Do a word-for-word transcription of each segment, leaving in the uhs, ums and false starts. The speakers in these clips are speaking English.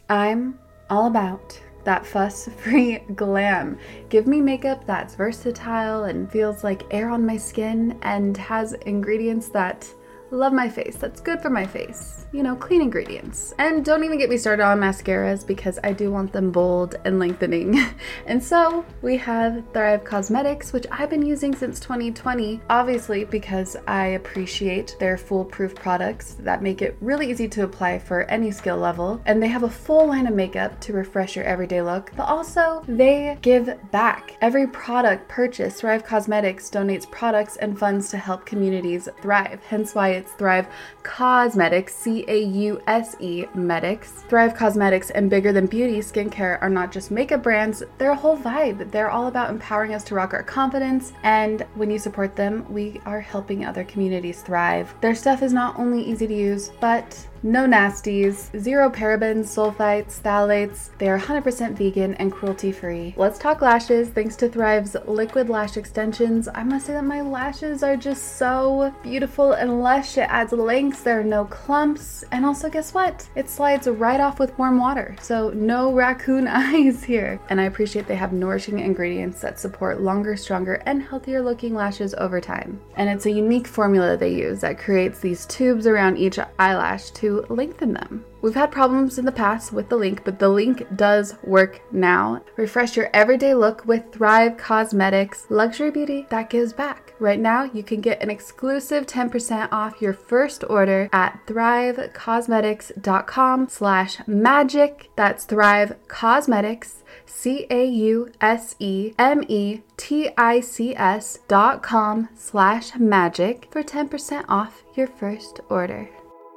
I'm all about that fuss-free glam. Give me makeup that's versatile and feels like air on my skin and has ingredients that love my face, that's good for my face. You know, clean ingredients. And don't even get me started on mascaras because I do want them bold and lengthening. And so we have Thrive Causemetics, which I've been using since twenty twenty, obviously because I appreciate their foolproof products that make it really easy to apply for any skill level. And they have a full line of makeup to refresh your everyday look, but also they give back. Every product purchased, Thrive Causemetics donates products and funds to help communities thrive, hence why it's Thrive Causemetics, C A U S E Medics. Thrive Causemetics and Bigger Than Beauty skincare are not just makeup brands, they're a whole vibe. They're all about empowering us to rock our confidence, and when you support them, we are helping other communities thrive. Their stuff is not only easy to use, but no nasties, zero parabens, sulfites, phthalates. They are one hundred percent vegan and cruelty-free. Let's talk lashes. Thanks to Thrive's liquid lash extensions, I must say that my lashes are just so beautiful and lush. It adds lengths, there are no clumps, and also guess what? It slides right off with warm water, so no raccoon eyes here. And I appreciate they have nourishing ingredients that support longer, stronger, and healthier looking lashes over time. And it's a unique formula they use that creates these tubes around each eyelash to lengthen them. We've had problems in the past with the link, but the link does work now. Refresh your everyday look with Thrive Causemetics, luxury beauty that gives back. Right now, you can get an exclusive ten percent off your first order at thrivecausemetics.com slash magic. That's Thrive Causemetics, C A U S E M E T I C S dot com slash magic for ten percent off your first order.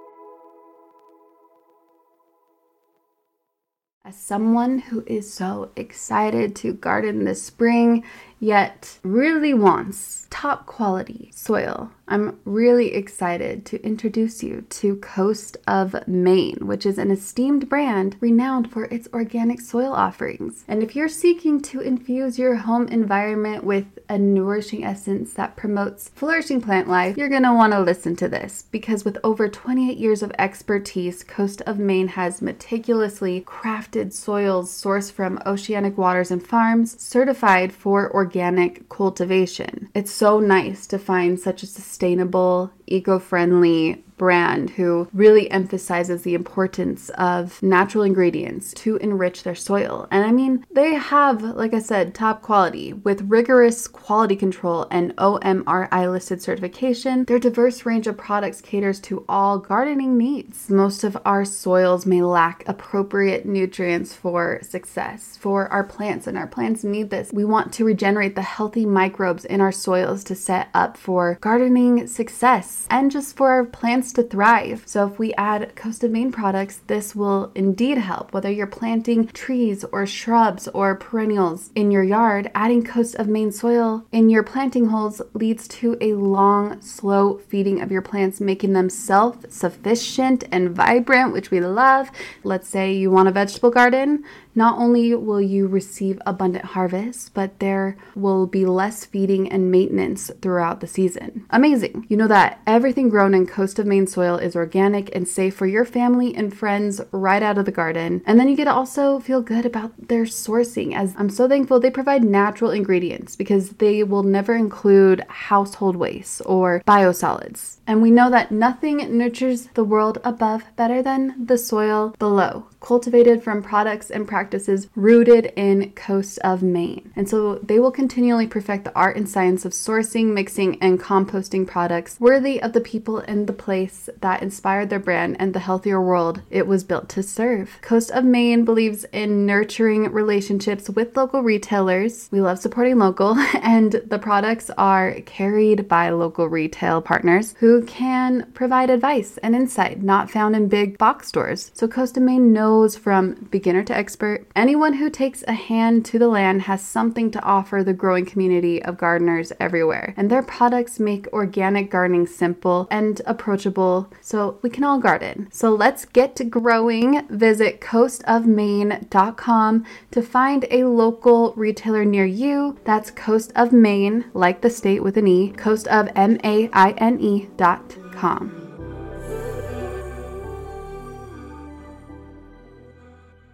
As someone who is so excited to garden this spring, yet really wants top quality soil, I'm really excited to introduce you to Coast of Maine, which is an esteemed brand renowned for its organic soil offerings. And if you're seeking to infuse your home environment with a nourishing essence that promotes flourishing plant life, you're going to want to listen to this, because with over twenty-eight years of expertise, Coast of Maine has meticulously crafted soils sourced from oceanic waters and farms, certified for organic organic cultivation. It's so nice to find such a sustainable, eco-friendly brand who really emphasizes the importance of natural ingredients to enrich their soil. And I mean, they have, like I said, top quality with rigorous quality control and O M R I listed certification. Their diverse range of products caters to all gardening needs. Most of our soils may lack appropriate nutrients for success for our plants, and our plants need this. We want to regenerate the healthy microbes in our soils to set up for gardening success and just for our plants to thrive. So if we add Coast of Maine products, this will indeed help. Whether you're planting trees or shrubs or perennials in your yard, adding Coast of Maine soil in your planting holes leads to a long, slow feeding of your plants, making them self-sufficient and vibrant, which we love. Let's say you want a vegetable garden. Not only will you receive abundant harvest, but there will be less feeding and maintenance throughout the season. Amazing. You know that everything grown in Coast of Maine soil is organic and safe for your family and friends right out of the garden. And then you get to also feel good about their sourcing, as I'm so thankful they provide natural ingredients because they will never include household waste or biosolids. And we know that nothing nurtures the world above better than the soil below, cultivated from products and practices rooted in Coast of Maine. And so they will continually perfect the art and science of sourcing, mixing, and composting products worthy of the people and the place that inspired their brand and the healthier world it was built to serve. Coast of Maine believes in nurturing relationships with local retailers. We love supporting local, and the products are carried by local retail partners who can provide advice and insight not found in big box stores. So Coast of Maine knows from beginner to expert, anyone who takes a hand to the land has something to offer the growing community of gardeners everywhere. And their products make organic gardening simple and approachable so we can all garden. So let's get to growing. Visit coast of maine dot com to find a local retailer near you. That's Coast of Maine, like the state with an E, coast of M A I N E dot com.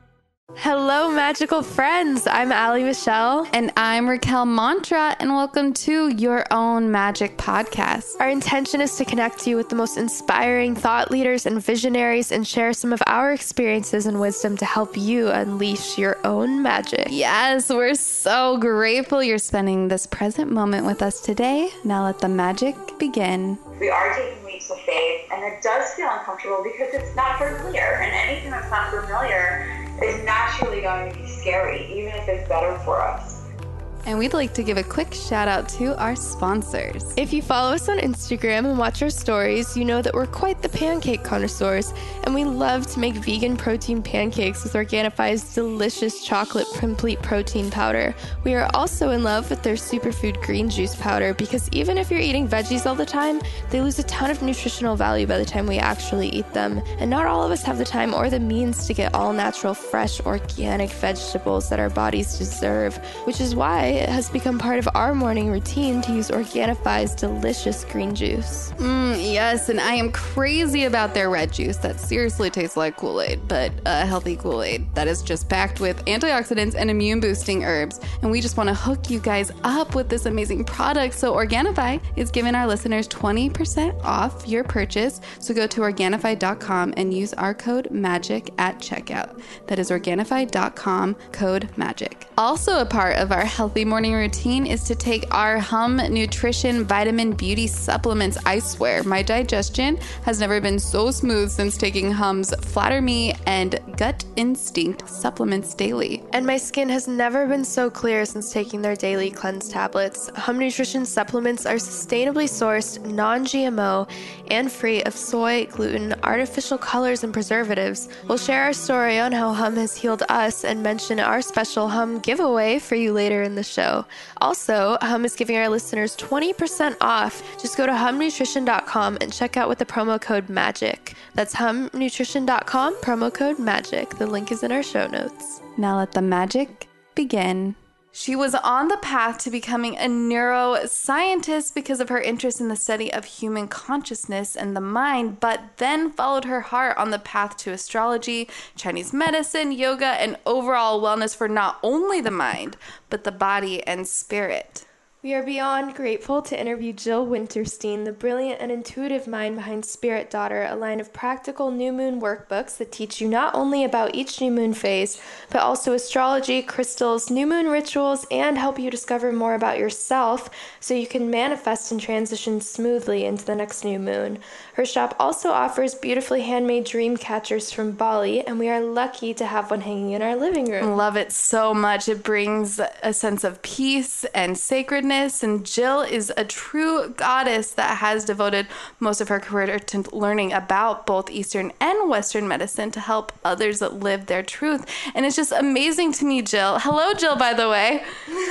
Hello, magical friends. I'm Allie Michelle. And I'm Raquel Mantra, and welcome to Your Own Magic Podcast. Our intention is to connect you with the most inspiring thought leaders and visionaries and share some of our experiences and wisdom to help you unleash your own magic. Yes, we're so grateful you're spending this present moment with us today. Now let the magic begin. We are taking leaps of faith, and it does feel uncomfortable because it's not familiar, and anything that's not familiar is naturally going to be scary, even if it's better for us. And we'd like to give a quick shout out to our sponsors. If you follow us on Instagram and watch our stories, you know that we're quite the pancake connoisseurs, and we love to make vegan protein pancakes with Organifi's delicious chocolate complete protein powder. We are also in love with their superfood green juice powder because even if you're eating veggies all the time, they lose a ton of nutritional value by the time we actually eat them. And not all of us have the time or the means to get all natural, fresh, organic vegetables that our bodies deserve, which is why it has become part of our morning routine to use Organifi's delicious green juice. Mm, yes, and I am crazy about their red juice that seriously tastes like Kool-Aid, but a healthy Kool-Aid that is just packed with antioxidants and immune-boosting herbs. And we just want to hook you guys up with this amazing product. So Organifi is giving our listeners twenty percent off your purchase. So go to Organifi dot com and use our code MAGIC at checkout. That is Organifi dot com, code MAGIC. Also a part of our healthy morning routine is to take our Hum Nutrition Vitamin Beauty Supplements. I swear, my digestion has never been so smooth since taking Hum's Flatter Me and Gut Instinct supplements daily. And my skin has never been so clear since taking their daily cleanse tablets. Hum Nutrition supplements are sustainably sourced, non-G M O, and free of soy, gluten, artificial colors, and preservatives. We'll share our story on how Hum has healed us and mention our special Hum giveaway for you later in the show. Also, Hum is giving our listeners twenty percent off. Just go to hum nutrition dot com and check out with the promo code MAGIC. That's hum nutrition dot com, promo code MAGIC. The link is in our show notes. Now let the magic begin. She was on the path to becoming a neuroscientist because of her interest in the study of human consciousness and the mind, but then followed her heart on the path to astrology, Chinese medicine, yoga, and overall wellness for not only the mind, but the body and spirit. We are beyond grateful to interview Jill Winterstein, the brilliant and intuitive mind behind Spirit Daughter, a line of practical new moon workbooks that teach you not only about each new moon phase, but also astrology, crystals, new moon rituals, and help you discover more about yourself so you can manifest and transition smoothly into the next new moon. Her shop also offers beautifully handmade dream catchers from Bali, and we are lucky to have one hanging in our living room. Love it so much. It brings a sense of peace and sacredness. And Jill is a true goddess that has devoted most of her career to learning about both Eastern and Western medicine to help others live their truth. And it's just amazing to me, Jill. Hello, Jill, by the way.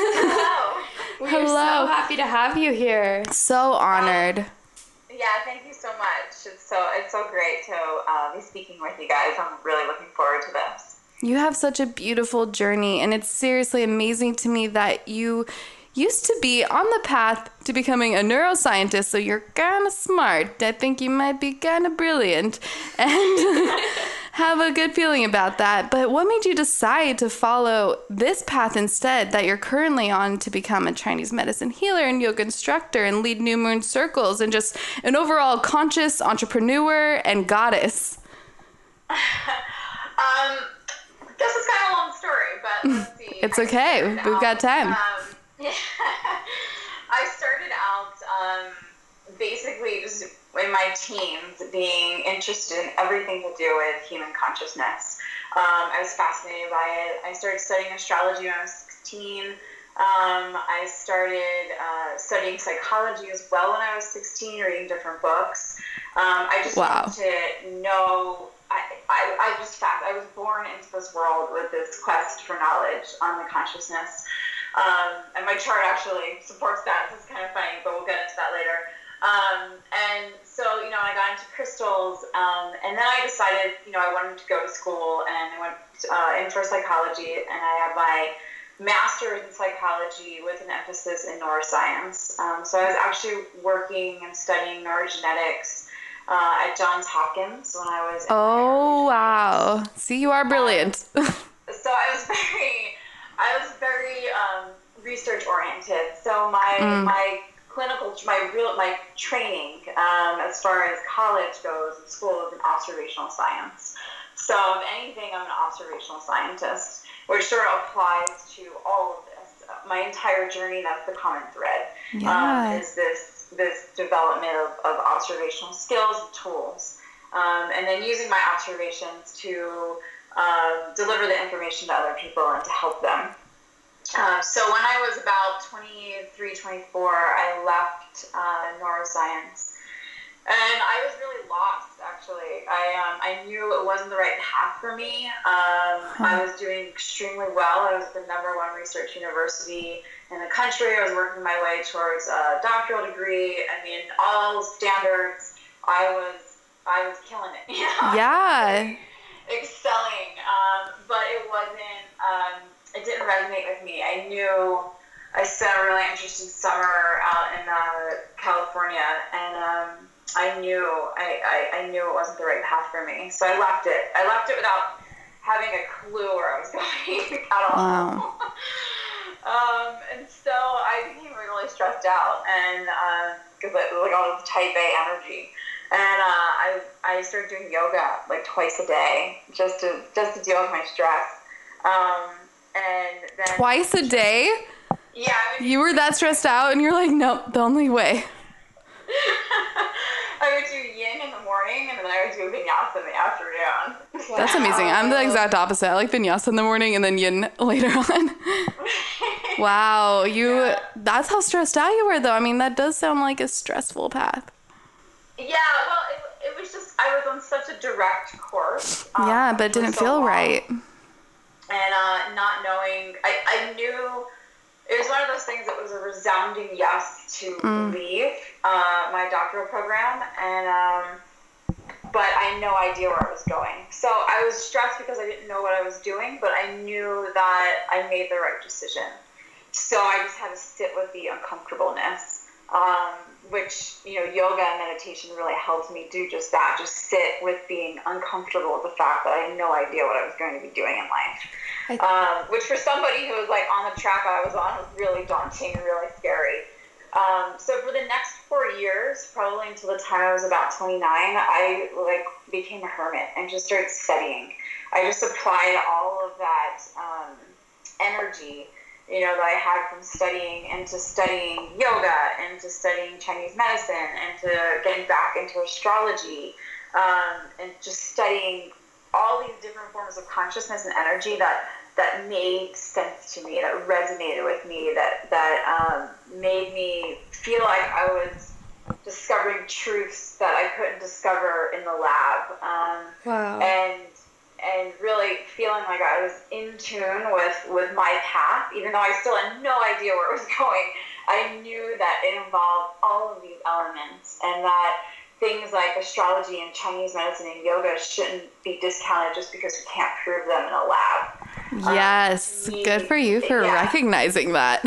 Hello. We're Hello. so happy to have you here. So honored. Yeah, thank you so much. It's so it's so great to uh, be speaking with you guys. I'm really looking forward to this. You have such a beautiful journey, and it's seriously amazing to me that you used to be on the path to becoming a neuroscientist, so you're kind of smart. I think you might be kind of brilliant and have a good feeling about that. But what made you decide to follow this path instead that you're currently on to become a Chinese medicine healer and yoga instructor and lead new moon circles and just an overall conscious entrepreneur and goddess? um, this is kind of a long story, but let's see. It's okay. We've out. got time. Um, Yeah, I started out um, basically just in my teens being interested in everything to do with human consciousness. Um, I was fascinated by it. I started studying astrology when I was sixteen. Um, I started uh, studying psychology as well when I was sixteen, reading different books. Um, I just wow. wanted to know. I, I, I just fact I was born into this world with this quest for knowledge on the consciousness. Um, and my chart actually supports that, so it's kind of funny, but we'll get into that later. Um, and so, you know, I got into crystals, um, and then I decided, you know, I wanted to go to school, and I went uh, in for psychology, and I have my master's in psychology with an emphasis in neuroscience. Um, so I was actually working and studying neurogenetics uh, at Johns Hopkins when I was in Oh, wow. See, you are brilliant. Um, so I was very, I was very um, research oriented. So my mm. my clinical, my real, my training um, as far as college goes, in school is in observational science. So if anything, I'm an observational scientist, which sort of applies to all of this. My entire journey, that's the common thread, yeah. um, is this this development of, of observational skills and tools. Um, and then using my observations to um, deliver the information to other people and to help them. Uh, so when I was about twenty-three, twenty-four, I left uh, neuroscience. And I was really lost, actually. I um, I knew it wasn't the right path for me. Um, huh. I was doing extremely well. I was at the number one research university in the country. I was working my way towards a doctoral degree. I mean, all standards. I was I was killing it. You know? Yeah. Excelling. Um, but it wasn't, um, it didn't resonate with me. I knew I spent a really interesting summer out in uh, California, and um, I knew I, I, I knew it wasn't the right path for me. So I left it. I left it without having a clue where I was going at all. Wow. um, and so I became really stressed out, and because um, it was like all this type A energy. And uh, I I started doing yoga like twice a day just to just to deal with my stress. Um, and then twice a day? Yeah. I mean, you were that stressed out, and you're like, nope, the only way. I would do yin in the morning, and then I would do vinyasa in the afternoon. That's amazing. I'm the exact opposite. I like vinyasa in the morning and then yin later on. Wow, you. Yeah. That's how stressed out you were, though. I mean, that does sound like a stressful path. Yeah, well, it, it was just, I was on such a direct course. Um, yeah, but it didn't so feel long. Right. And uh, not knowing, I, I knew, it was one of those things that was a resounding yes to mm. leave uh, my doctoral program, and um, but I had no idea where I was going. So I was stressed because I didn't know what I was doing, but I knew that I made the right decision. So I just had to sit with the uncomfortableness. Um, which, you know, yoga and meditation really helped me do just that, just sit with being uncomfortable with the fact that I had no idea what I was going to be doing in life. Th- um, which for somebody who was like on the track I was on was really daunting and really scary. Um, so for the next four years, probably until the time I was about twenty-nine, I like became a hermit and just started studying. I just applied all of that um, energy, you know, that I had from studying into studying yoga, into studying Chinese medicine, into getting back into astrology, um, and just studying all these different forms of consciousness and energy that, that made sense to me, that resonated with me, that, that um, made me feel like I was discovering truths that I couldn't discover in the lab. Um, wow. And and really feeling like I was in tune with, with my path, even though I still had no idea where it was going. I knew that it involved all of these elements, and that things like astrology and Chinese medicine and yoga shouldn't be discounted just because we can't prove them in a lab. Yes, um, good for you for yeah. recognizing that.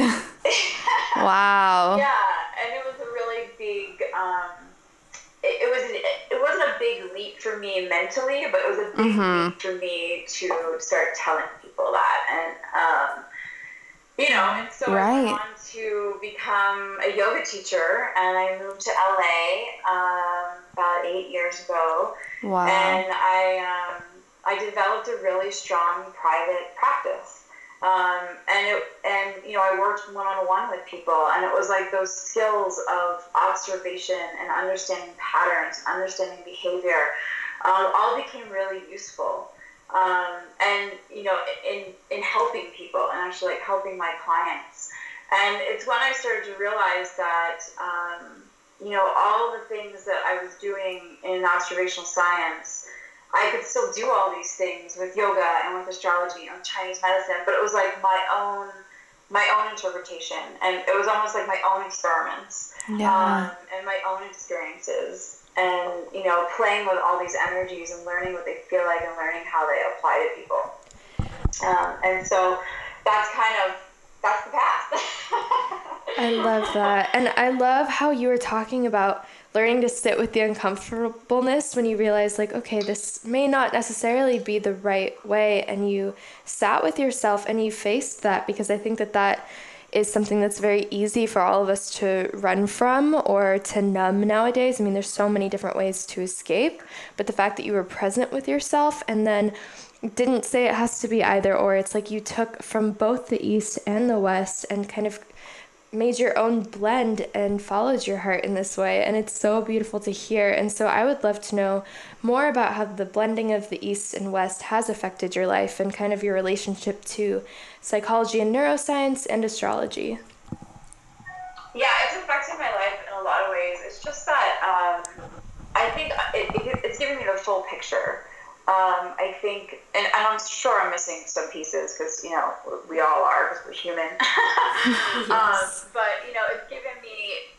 Wow. Yeah, and it was a really big... Um, It, it was it wasn't a big leap for me mentally, but it was a big mm-hmm. leap for me to start telling people that, and um, you know, and so right. I went on to become a yoga teacher, and I moved to L A um, about eight years ago. Wow! And I um, I developed a really strong private practice. Um, and it, and you know, I worked one-on-one with people, and it was like those skills of observation and understanding patterns, understanding behavior, um, all became really useful. Um, and you know, in in helping people and actually like helping my clients. And it's when I started to realize that um, you know, all the things that I was doing in observational science, I could still do all these things with yoga and with astrology and Chinese medicine, but it was like my own, my own interpretation, and it was almost like my own experiments, yeah. um, and my own experiences, and you know, playing with all these energies and learning what they feel like and learning how they apply to people, um, and so that's kind of that's the past. I love that, and I love how you were talking about learning to sit with the uncomfortableness when you realize, like, okay, this may not necessarily be the right way, and you sat with yourself and you faced that, because I think that that is something that's very easy for all of us to run from or to numb nowadays. I mean, there's so many different ways to escape, but the fact that you were present with yourself and then didn't say it has to be either or, it's like you took from both the East and the West and kind of made your own blend and followed your heart in this way, and it's so beautiful to hear. And so I would love to know more about how the blending of the East and West has affected your life and kind of your relationship to psychology and neuroscience and astrology. Yeah, it's affected my life in a lot of ways. It's just that um, I think it, it, it's giving me the full picture. Um, I think, and, and I'm sure I'm missing some pieces because, you know, we all are because we're human. Yes. um, but, you know, it's given me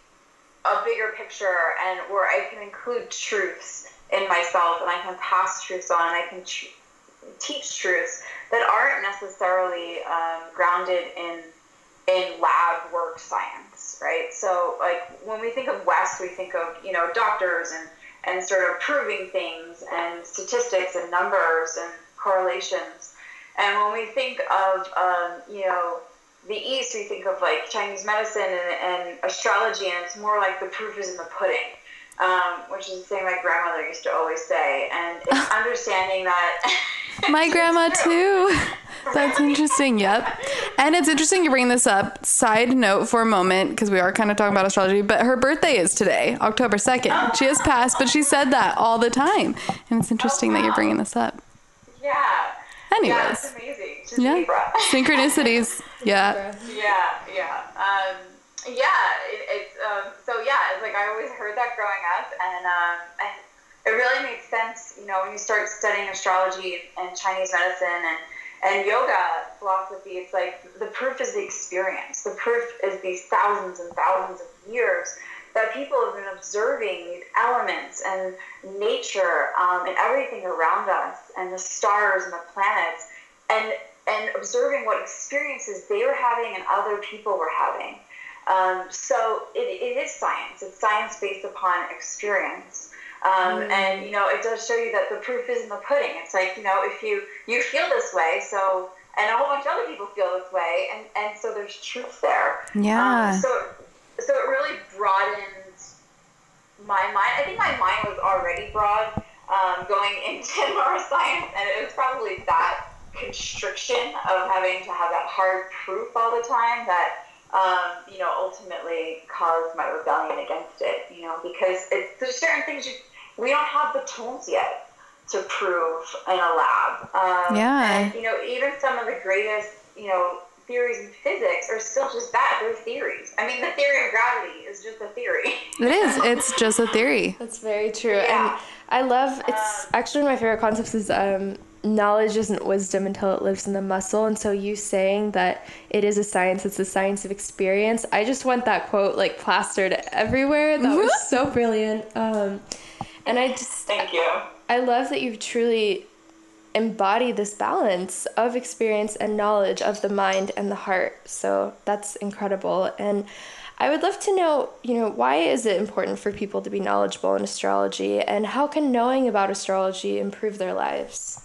a bigger picture and where I can include truths in myself and I can pass truths on and I can tr- teach truths that aren't necessarily um, grounded in in lab work science, right? So, like, when we think of West, we think of, you know, doctors and and sort of proving things and statistics and numbers and correlations. And when we think of, um, you know, the East, we think of like Chinese medicine and, and astrology, and it's more like the proof is in the pudding, um, which is the thing my grandmother used to always say. And it's understanding that... My grandma too. That's interesting. Yep. And it's interesting you bring this up. Side note for a moment, because we are kind of talking about astrology, but her birthday is today, October second. Oh. She has passed, but she said that all the time. And it's interesting oh, wow. that you're bringing this up. Yeah. Anyways. Yeah, it's amazing. Just yeah. Libra. Synchronicities. Yeah. Yeah, yeah. Um, yeah, it, it's, um, so yeah, it's like I always heard that growing up, and, um, and it really makes sense, you know, when you start studying astrology and Chinese medicine and And yoga philosophy, it's like the proof is the experience. The proof is these thousands and thousands of years that people have been observing these elements and nature um, and everything around us and the stars and the planets and and observing what experiences they were having and other people were having. Um, so it, it is science. It's science based upon experience. Um, mm. And, you know, it does show you that the proof is in the pudding. It's like, you know, if you, you feel this way, so, and a whole bunch of other people feel this way, and, and so there's truth there. Yeah. Um, so, so it really broadened my mind. I think my mind was already broad um, going into neuroscience, and it was probably that constriction of having to have that hard proof all the time that, um, you know, ultimately caused my rebellion against it, you know, because it's, there's certain things you, we don't have the tools yet to prove in a lab. Um, yeah. And, you know, even some of the greatest, you know, theories in physics are still just that. They're theories. I mean, the theory of gravity is just a theory. It is. It's just a theory. That's very true. Yeah. And I love, it's um, actually one of my favorite concepts is um, knowledge isn't wisdom until it lives in the muscle. And so you saying that it is a science, it's a science of experience. I just want that quote like plastered everywhere. That was so brilliant. Um, and I just, thank you. I love that you've truly embodied this balance of experience and knowledge of the mind and the heart. So that's incredible. And I would love to know, you know, why is it important for people to be knowledgeable in astrology, and how can knowing about astrology improve their lives?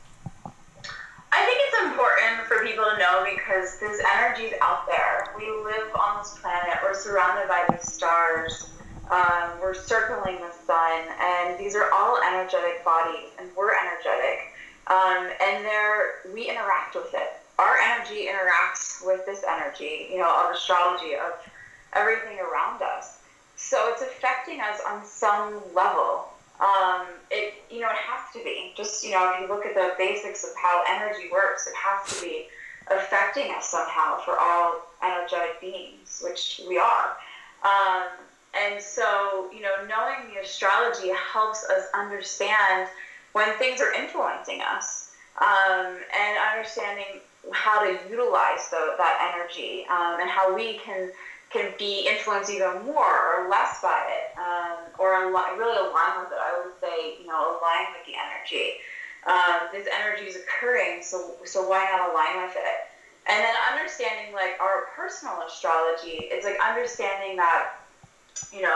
I think it's important for people to know because this energy is out there. We live on this planet. We're surrounded by the stars. Um, we're circling the sun, and these are all energetic bodies, and we're energetic. Um, and they're, we interact with it. Our energy interacts with this energy, you know, of astrology, of everything around us. So it's affecting us on some level. Um, it, you know, it has to be. Just, you know, if you look at the basics of how energy works, it has to be affecting us somehow for all energetic beings, which we are. Um, and so, you know, knowing the astrology helps us understand when things are influencing us, um, and understanding how to utilize the, that energy, um, and how we can can be influenced even more or less by it, um, or al- really align with it. I would say, you know, align with the energy. Um, this energy is occurring, so so why not align with it? And then understanding like our personal astrology is like understanding that, you know,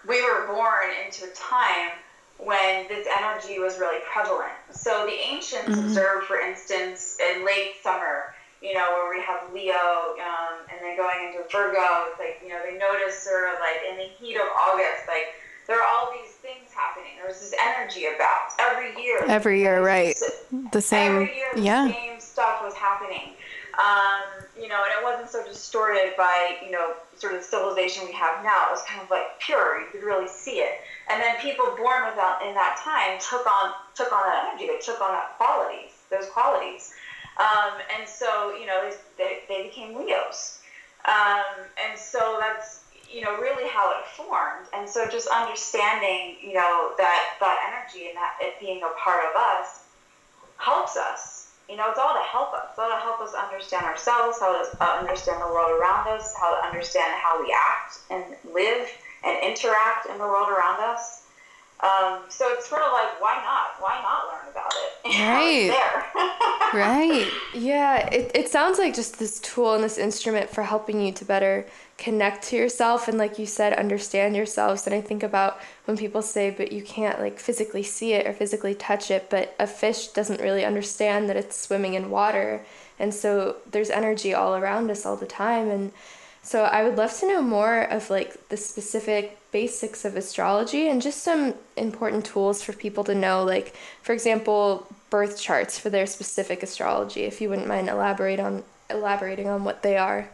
we were born into a time when this energy was really prevalent. So the ancients mm-hmm. observed, for instance, in late summer, you know, where we have Leo, um, and then going into Virgo, it's like, you know, they notice sort of like in the heat of August, like there are all these things happening. There was this energy about every year. Every year, right. The same, every year, the yeah. same stuff was happening. Um, you know, and it wasn't so distorted by, you know, sort of the civilization we have now. It was kind of like pure. You could really see it. And then people born without in that time took on took on that energy. They took on that qualities, those qualities. Um, and so, you know, they, they became Leos. Um, and so that's, you know, really how it formed. And so just understanding, you know, that, that energy and that it being a part of us helps us. You know, it's all to help us. It's all to help us understand ourselves, how to uh, understand the world around us, how to understand how we act and live and interact in the world around us. Um, so it's sort of like, why not? Why not learn about it? Right. There. Right. Yeah. It, it sounds like just this tool and this instrument for helping you to better connect to yourself and, like you said, understand yourselves. And I think about when people say, but you can't like physically see it or physically touch it, but a fish doesn't really understand that it's swimming in water. And so there's energy all around us all the time. And so I would love to know more of like the specific basics of astrology and just some important tools for people to know, like, for example, birth charts for their specific astrology, if you wouldn't mind elaborate on elaborating on what they are.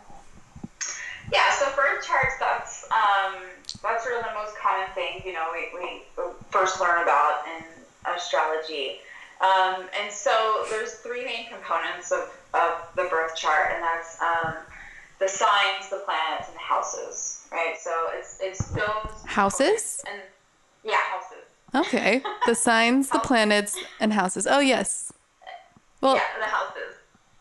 Yeah, so birth charts, that's um, that's sort of the most common thing, you know, we, we first learn about in astrology. Um, and so there's three main components of, of the birth chart, and that's um, the signs, the planets, and the houses, right? So it's it's those houses? And yeah, houses. Okay. The signs, the planets, and houses. Oh, yes. Well, yeah, the houses.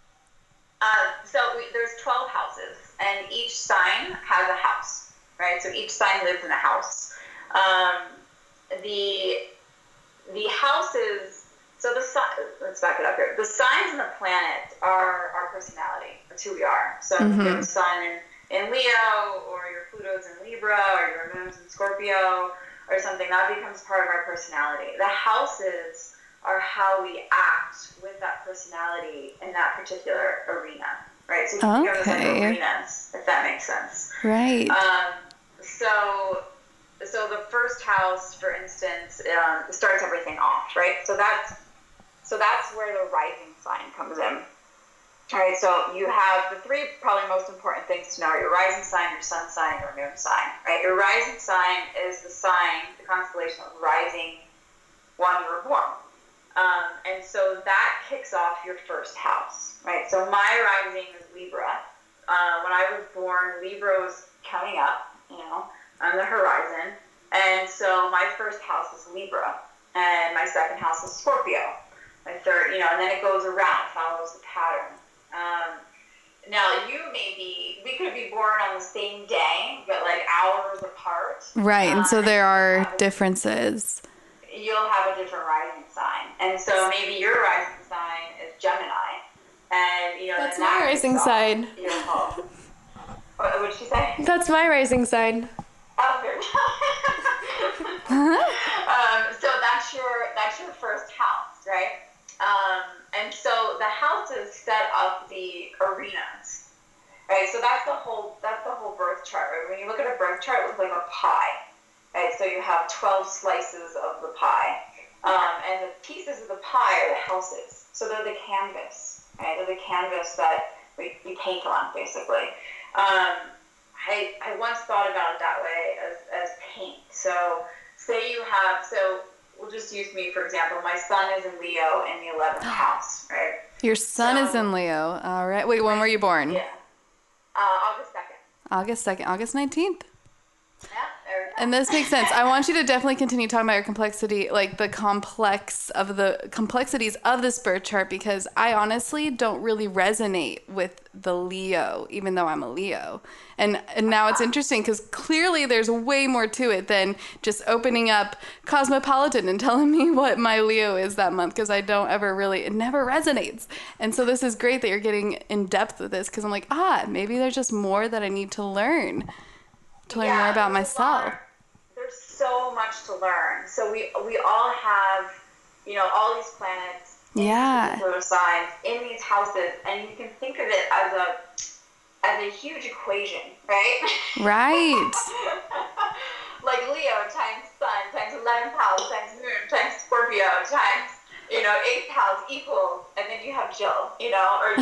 Uh, so we, there's twelve houses, and each sign has a house, right? So each sign lives in a house. Um, the the houses. So the sign. Let's back it up here. The signs and the planet are our personality. That's who we are. So mm-hmm. if you have a sun in, in Leo, or your Pluto's in Libra, or your moon's in Scorpio, or something, that becomes part of our personality. The houses are how we act with that personality in that particular arena, right? So you can think of them as like arenas, if that makes sense. Right. Um, so, so the first house, for instance, um, starts everything off, right? So that's so that's where the rising sign comes in. All right, so you have the three probably most important things to know are your rising sign, your sun sign, your moon sign, right? Your rising sign is the sign, the constellation of rising when you were born. Um, and so that kicks off your first house, right? So my rising is Libra. Uh, when I was born, Libra was coming up, you know, on the horizon. And so my first house is Libra, and my second house is Scorpio. My third, you know, and then it goes around, follows the pattern. Um, now, you may be, we could be born on the same day, but like hours apart. Right, and um, so there are uh, differences. You'll have a different rising sign. And so maybe your rising sign is Gemini. And, you know, that's then my that rising sign. Your home. What would she say? That's my rising sign. Oh, very um, so that's your, that's your first house, right? Um, and so the houses set up the arenas, right? So that's the whole, that's the whole birth chart, right? When you look at a birth chart, it looks like a pie, right? So you have twelve slices of the pie, um, and the pieces of the pie are the houses. So they're the canvas, right? They're the canvas that we, we paint on, basically. Um, I, I once thought about it that way as, as paint. So say you have, so we'll just use me, for example. My sun is in Leo in the eleventh house, right? Your sun so, is in Leo. All right. Wait, when were you born? Yeah. Uh, August second. August second. August nineteenth. Yeah, there we go. And this makes sense. I want you to definitely continue talking about your complexity, like the complex of the complexities of this birth chart, because I honestly don't really resonate with the Leo, even though I'm a Leo. And, and now it's interesting because clearly there's way more to it than just opening up Cosmopolitan and telling me what my Leo is that month, because I don't ever really, it never resonates. And so this is great that you're getting in depth with this, because I'm like, ah, maybe there's just more that I need to learn. To learn yeah, more about myself. Lot, there's so much to learn. So we we all have, you know, all these planets in Yeah. these zodiac signs in these houses, and you can think of it as a as a huge equation, right? Right. Like Leo times Sun times eleventh house times Moon times Scorpio times, you know, eighth house equals, and then you have Jill, you know, or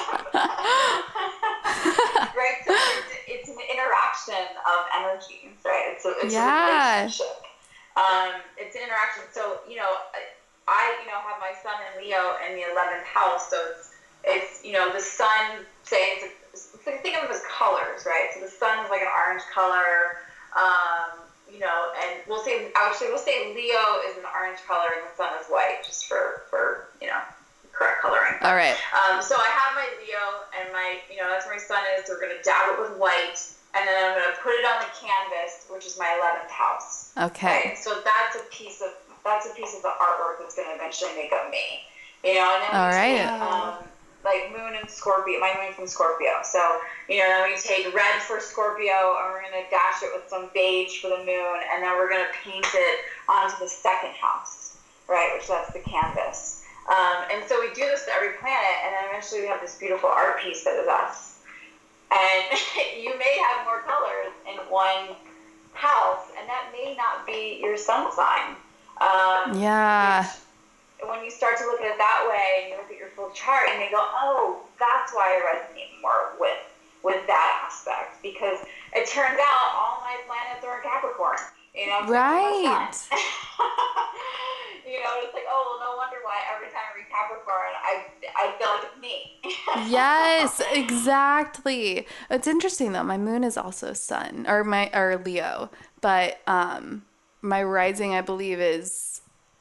right? So it's, it's an interaction of energies, right? It's a, it's Yeah. a relationship. Um, it's an interaction. So, you know, I, you know, have my Sun in Leo in the eleventh house, so it's, it's you know, the Sun, say, it's a, think of them as colors, right? So the Sun is like an orange color, um, you know, and we'll say, actually, we'll say Leo is an orange color and the Sun is white, just for, for you know, correct coloring. All right. Um, so I have my Leo, and my, you know, that's where my Sun is, so we're going to dab it with white, and then I'm going to put it on the canvas, which is my eleventh house. Okay. Right? So that's a piece of, that's a piece of the artwork that's going to eventually make up me. You know, and then All we right. take, um, like Moon and Scorpio, my Moon from Scorpio. So, you know, then we take red for Scorpio, and we're going to dash it with some beige for the Moon, and then we're going to paint it onto the second house, right, which that's the canvas. Um, and so we do this to every planet, and then eventually we have this beautiful art piece that is us. And you may have more colors in one house, and that may not be your sun sign. Um, Yeah. which, when you start to look at it that way, and you look at your full chart, and you go, oh, that's why I resonate more with with that aspect, because it turns out all my planets are in Capricorn. You know, Right. you know, it's like, oh, well, no wonder why every time I read Capricorn, I I feel like it's me. Yes, exactly. It's interesting though. My moon is also Sun, or my or Leo, but um, my rising, I believe, is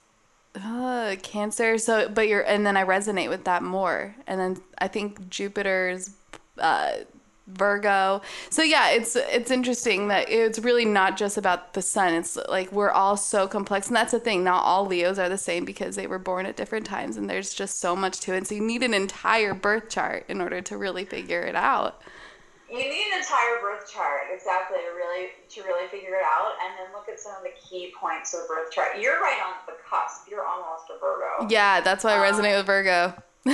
uh, Cancer. So, but you're, and then I resonate with that more. And then I think Jupiter's uh, Virgo. So yeah, it's it's interesting that it's really not just about the sun. It's like we're all so complex, and that's the thing. Not all Leos are the same because they were born at different times, and there's just so much to it. So you need an entire birth chart in order to really figure it out. You need an entire birth chart, exactly, to really to really figure it out, and then look at some of the key points of the birth chart. You're right on the cusp. You're almost a Virgo. Yeah, that's why I resonate um, with Virgo.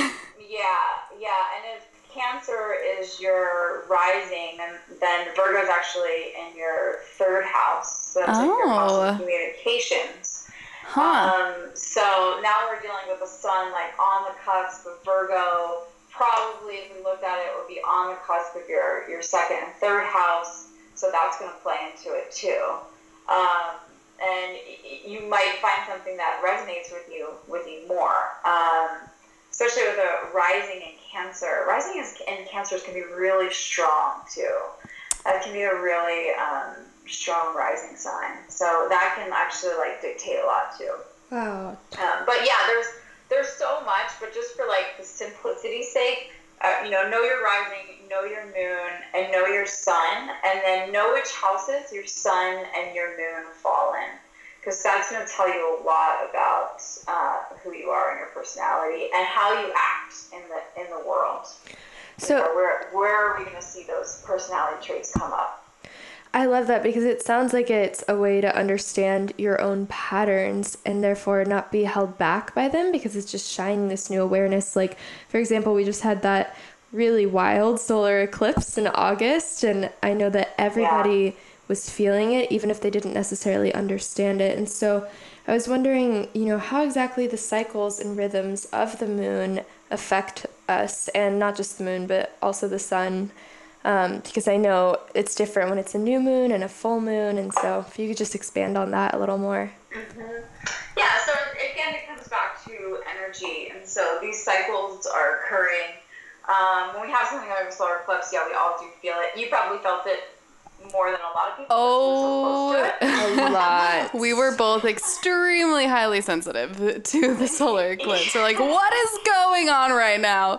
Yeah, yeah, and if Cancer is your rising, and then Virgo is actually in your third house. So that's like your house Oh. of communications. Huh. Um, so now we're dealing with the sun like on the cusp of Virgo. Probably, if we looked at it, it would be on the cusp of your, your second and third house. So that's going to play into it too. Um, and y- you might find something that resonates with you with you more. Um, especially with a rising in Cancer. Rising is, in Cancers can be really strong too. That can be a really um, strong rising sign. So that can actually like dictate a lot too. Wow. Um, but yeah, there's there's so much. But just for like the simplicity's sake, uh, you know, know your rising, know your moon, and know your sun, and then know which houses your sun and your moon fall in. Because that's going to tell you a lot about uh, who you are and your personality and how you act in the in the world. So- You know, where where are we going to see those personality traits come up? I love that because it sounds like it's a way to understand your own patterns and therefore not be held back by them, because it's just shining this new awareness. Like, for example, we just had that really wild solar eclipse in August, and I know that everybody was feeling it, even if they didn't necessarily understand it. And so I was wondering, you know, how exactly the cycles and rhythms of the moon affect us, and not just the moon, but also the sun. Um, because I know it's different when it's a new moon and a full moon, and so if you could just expand on that a little more. Mm-hmm. Yeah, so again, it comes back to energy, and so these cycles are occurring. Um, when we have something like a solar eclipse, yeah, we all do feel it. You probably felt it more than a lot of people. Oh, We're so close to it. A lot. We were both extremely highly sensitive to the solar eclipse. We're like, what is going on right now?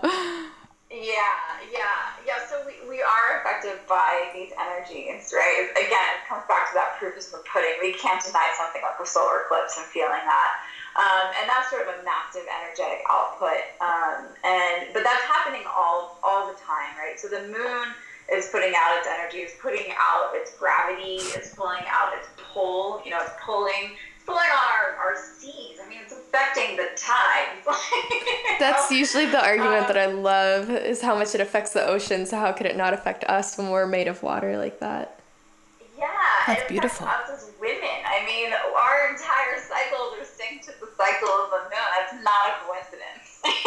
Yeah, yeah, yeah. So we, we are affected by these energies, right? Again, it comes back to that proof is in the pudding. We can't deny something like a solar eclipse and feeling that. Um, and that's sort of a massive energetic output. Um, and but that's happening all all the time, right? So the moon is putting out its energy, it's putting out its gravity, it's pulling out its pull, you know, it's pulling, it's pulling on our, our seas. I mean, it's affecting the tides. That's usually the argument um, that I love, is how much it affects the ocean, so how could it not affect us when we're made of water like that? Yeah, that's it beautiful. Us as women. I mean, our entire cycles are synced to the cycle of the moon. That's not a coincidence.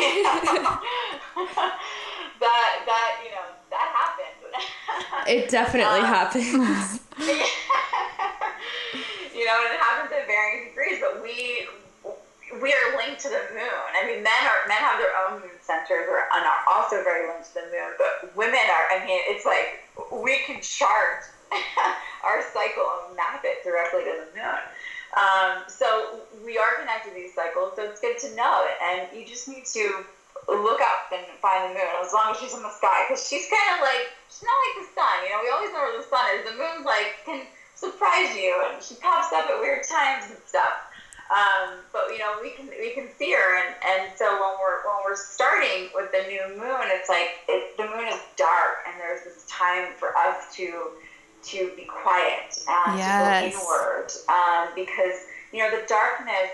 that that you know that happened. It definitely um, happens. You know, and it happens at varying degrees, but we we are linked to the moon. I mean, men are men have their own moon centers, or and are also very linked to the moon. But women are. I mean, it's like we can chart our cycle and map it directly to the moon. Um, so we are connected to these cycles, so it's good to know it. And you just need to look up and find the moon, as long as she's in the sky, because she's kind of like, she's not like the sun. You know, we always know where the sun is. The moon's like, can surprise you, and she pops up at weird times and stuff. Um, but you know, we can we can see her, and, and so when we're when we're starting with the new moon, it's like it, the moon is dark, and there's this time for us to to be quiet and yes. to go inward, um, because you know the darkness.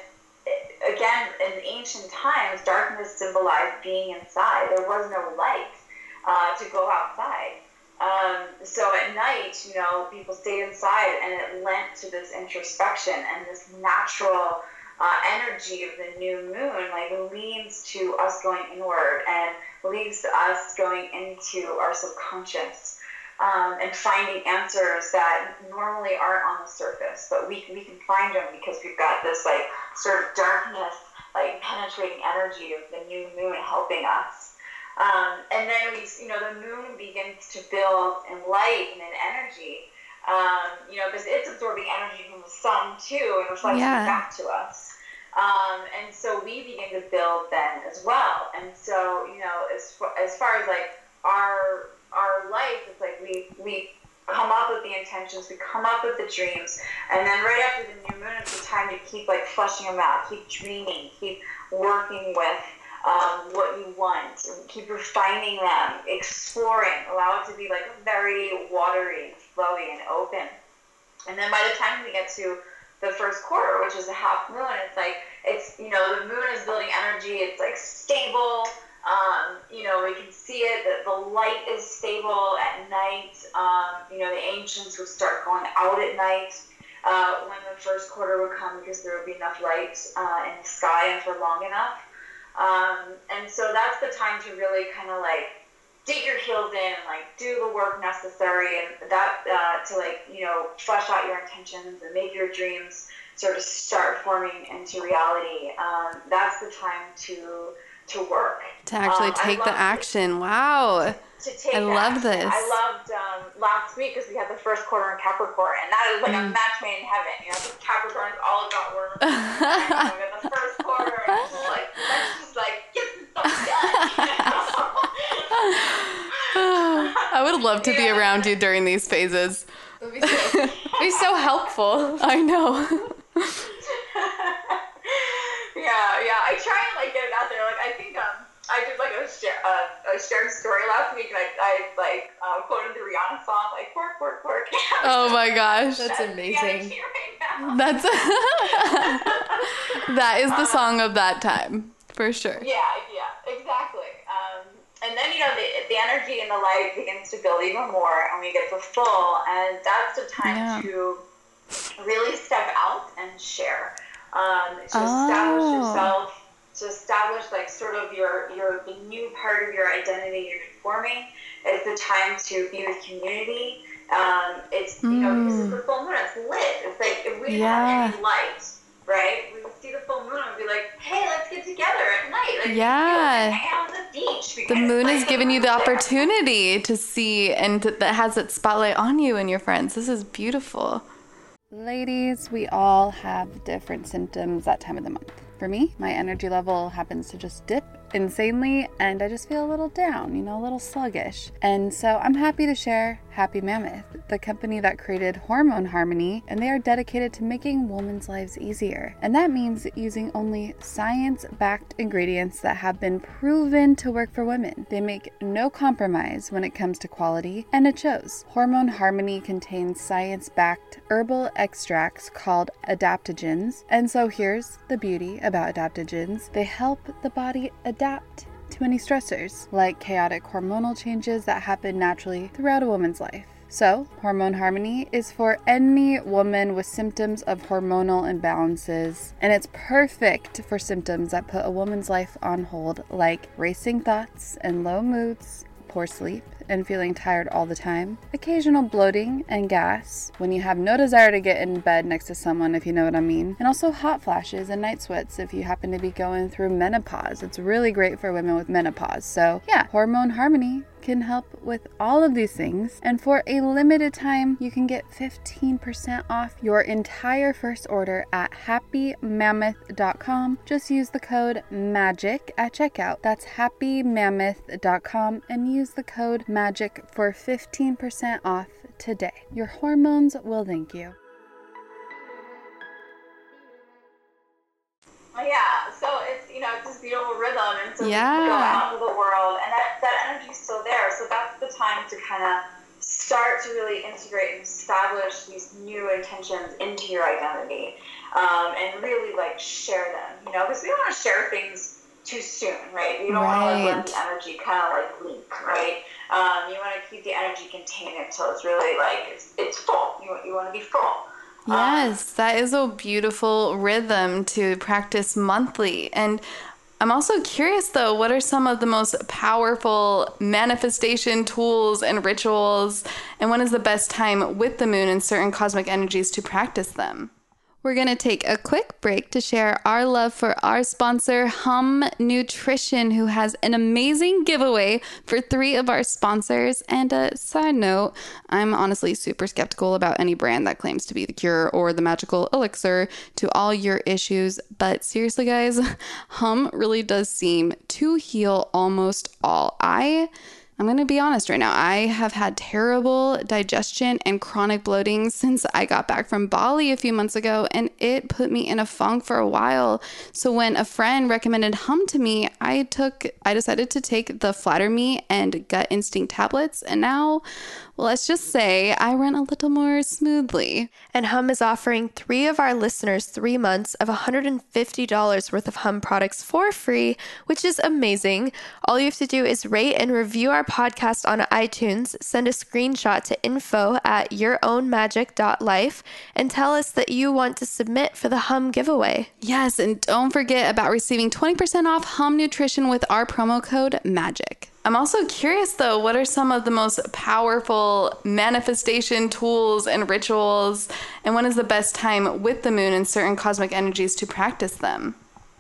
Again, in ancient times, darkness symbolized being inside. There was no light uh, to go outside. Um, so at night, you know, people stayed inside, and it lent to this introspection and this natural uh, energy of the new moon, like leads to us going inward and leads to us going into our subconscious. Um, and finding answers that normally aren't on the surface, but we we can find them because we've got this like sort of darkness, like penetrating energy of the new moon helping us. Um, and then we, you know, the moon begins to build in light and in energy. Um, you know, because it's absorbing energy from the sun too and reflecting yeah. it back to us. Um, and so we begin to build then as well. And so, you know, as far, as far as like our our life, it's like we we come up with the intentions, we come up with the dreams, and then right after the new moon, it's the time to keep like fleshing them out, keep dreaming, keep working with um, what you want, keep refining them, exploring, allow it to be like very watery, flowy, and open. And then by the time we get to the first quarter, which is a half moon, it's like it's you know the moon is building energy, it's like stable. Um, you know, we can see it, that the light is stable at night. Um, you know, the ancients would start going out at night uh, when the first quarter would come, because there would be enough light uh, in the sky and for long enough. Um, and so that's the time to really kind of like dig your heels in and like do the work necessary, and that uh, to like, you know, flesh out your intentions and make your dreams sort of start forming into reality. Um, that's the time to to work. To actually um, take the action. To, wow. To take I love action. this. I loved um, last week because we had the first quarter in Capricorn, and that is like mm. a match made in heaven. You know, Capricorn is all about work. And, you know, we had the first quarter, and it's just like, let's just like get this stuff done. I would love to yeah. be around you during these phases. It would be so, it'd be so helpful. I know. Yeah, yeah. I try and like get it out there. Like I think um, I did like a share, uh, a shared story last week, and I, I like uh, quoted the Rihanna song, like "Work, work, work." Oh my gosh, that's, that's amazing. Right that's that is the song of that time for sure. Yeah, yeah, exactly. Um, and then you know the the energy and the light begins to build even more, and we get the full, and that's the time yeah. to really step out and share. Um, to establish oh. yourself, to establish like sort of your, your the new part of your identity you're forming. It's the time to be with community. Um, it's, you know, because it's the full moon, it's lit. It's like if we didn't yeah. have any light, right, we would see the full moon and be like, hey, let's get together at night. Like, yeah. hang out on the beach. The moon like, is giving you the opportunity to see, and to, that has its spotlight on you and your friends. This is beautiful. Ladies, we all have different symptoms that time of the month. For me, my energy level happens to just dip insanely and I just feel a little down, you know, a little sluggish. And so I'm happy to share Happy Mammoth, the company that created Hormone Harmony, and they are dedicated to making women's lives easier. And that means using only science-backed ingredients that have been proven to work for women. They make no compromise when it comes to quality, and it shows. Hormone Harmony contains science-backed herbal extracts called adaptogens. And so here's the beauty about adaptogens. They help the body adapt to any stressors, like chaotic hormonal changes that happen naturally throughout a woman's life. So, Hormone Harmony is for any woman with symptoms of hormonal imbalances, and it's perfect for symptoms that put a woman's life on hold, like racing thoughts and low moods, poor sleep, and feeling tired all the time, occasional bloating and gas when you have no desire to get in bed next to someone, if you know what I mean, and also hot flashes and night sweats if you happen to be going through menopause. It's really great for women with menopause. So yeah, Hormone Harmony can help with all of these things, and for a limited time you can get fifteen percent off your entire first order at happy mammoth dot com. Just use the code MAGIC at checkout. That's happy mammoth dot com and use the code MAGIC for fifteen percent off today. Your hormones will thank you. Well, yeah, so it's, you know, it's this beautiful rhythm, and so Yeah. you go out into the world, and that, that energy's still there, so that's the time to kind of start to really integrate and establish these new intentions into your identity, um, and really, like, share them, you know, because we don't want to share things too soon, right? You don't Right. want to let the energy kind of, like, leak, right? Um, you want to keep the energy contained until it's really, like, it's, it's full. You, you want to be full. Yes, that is a beautiful rhythm to practice monthly. And I'm also curious, though, what are some of the most powerful manifestation tools and rituals, and when is the best time with the moon and certain cosmic energies to practice them? We're going to take a quick break to share our love for our sponsor, Hum Nutrition, who has an amazing giveaway for three of our sponsors. And a side note, I'm honestly super skeptical about any brand that claims to be the cure or the magical elixir to all your issues. But seriously, guys, Hum really does seem to heal almost all. I... I'm going to be honest right now. I have had terrible digestion and chronic bloating since I got back from Bali a few months ago, and it put me in a funk for a while. So when a friend recommended Hum to me, I took, I decided to take the Flatter Me and Gut Instinct tablets, and now, well, let's just say I run a little more smoothly. And Hum is offering three of our listeners three months of one hundred fifty dollars worth of Hum products for free, which is amazing. All you have to do is rate and review our podcast on iTunes, send a screenshot to info at your own magic dot life, and tell us that you want to submit for the Hum giveaway. Yes, and don't forget about receiving twenty percent off Hum Nutrition with our promo code MAGIC. I'm also curious, though, what are some of the most powerful manifestation tools and rituals, and when is the best time with the moon and certain cosmic energies to practice them?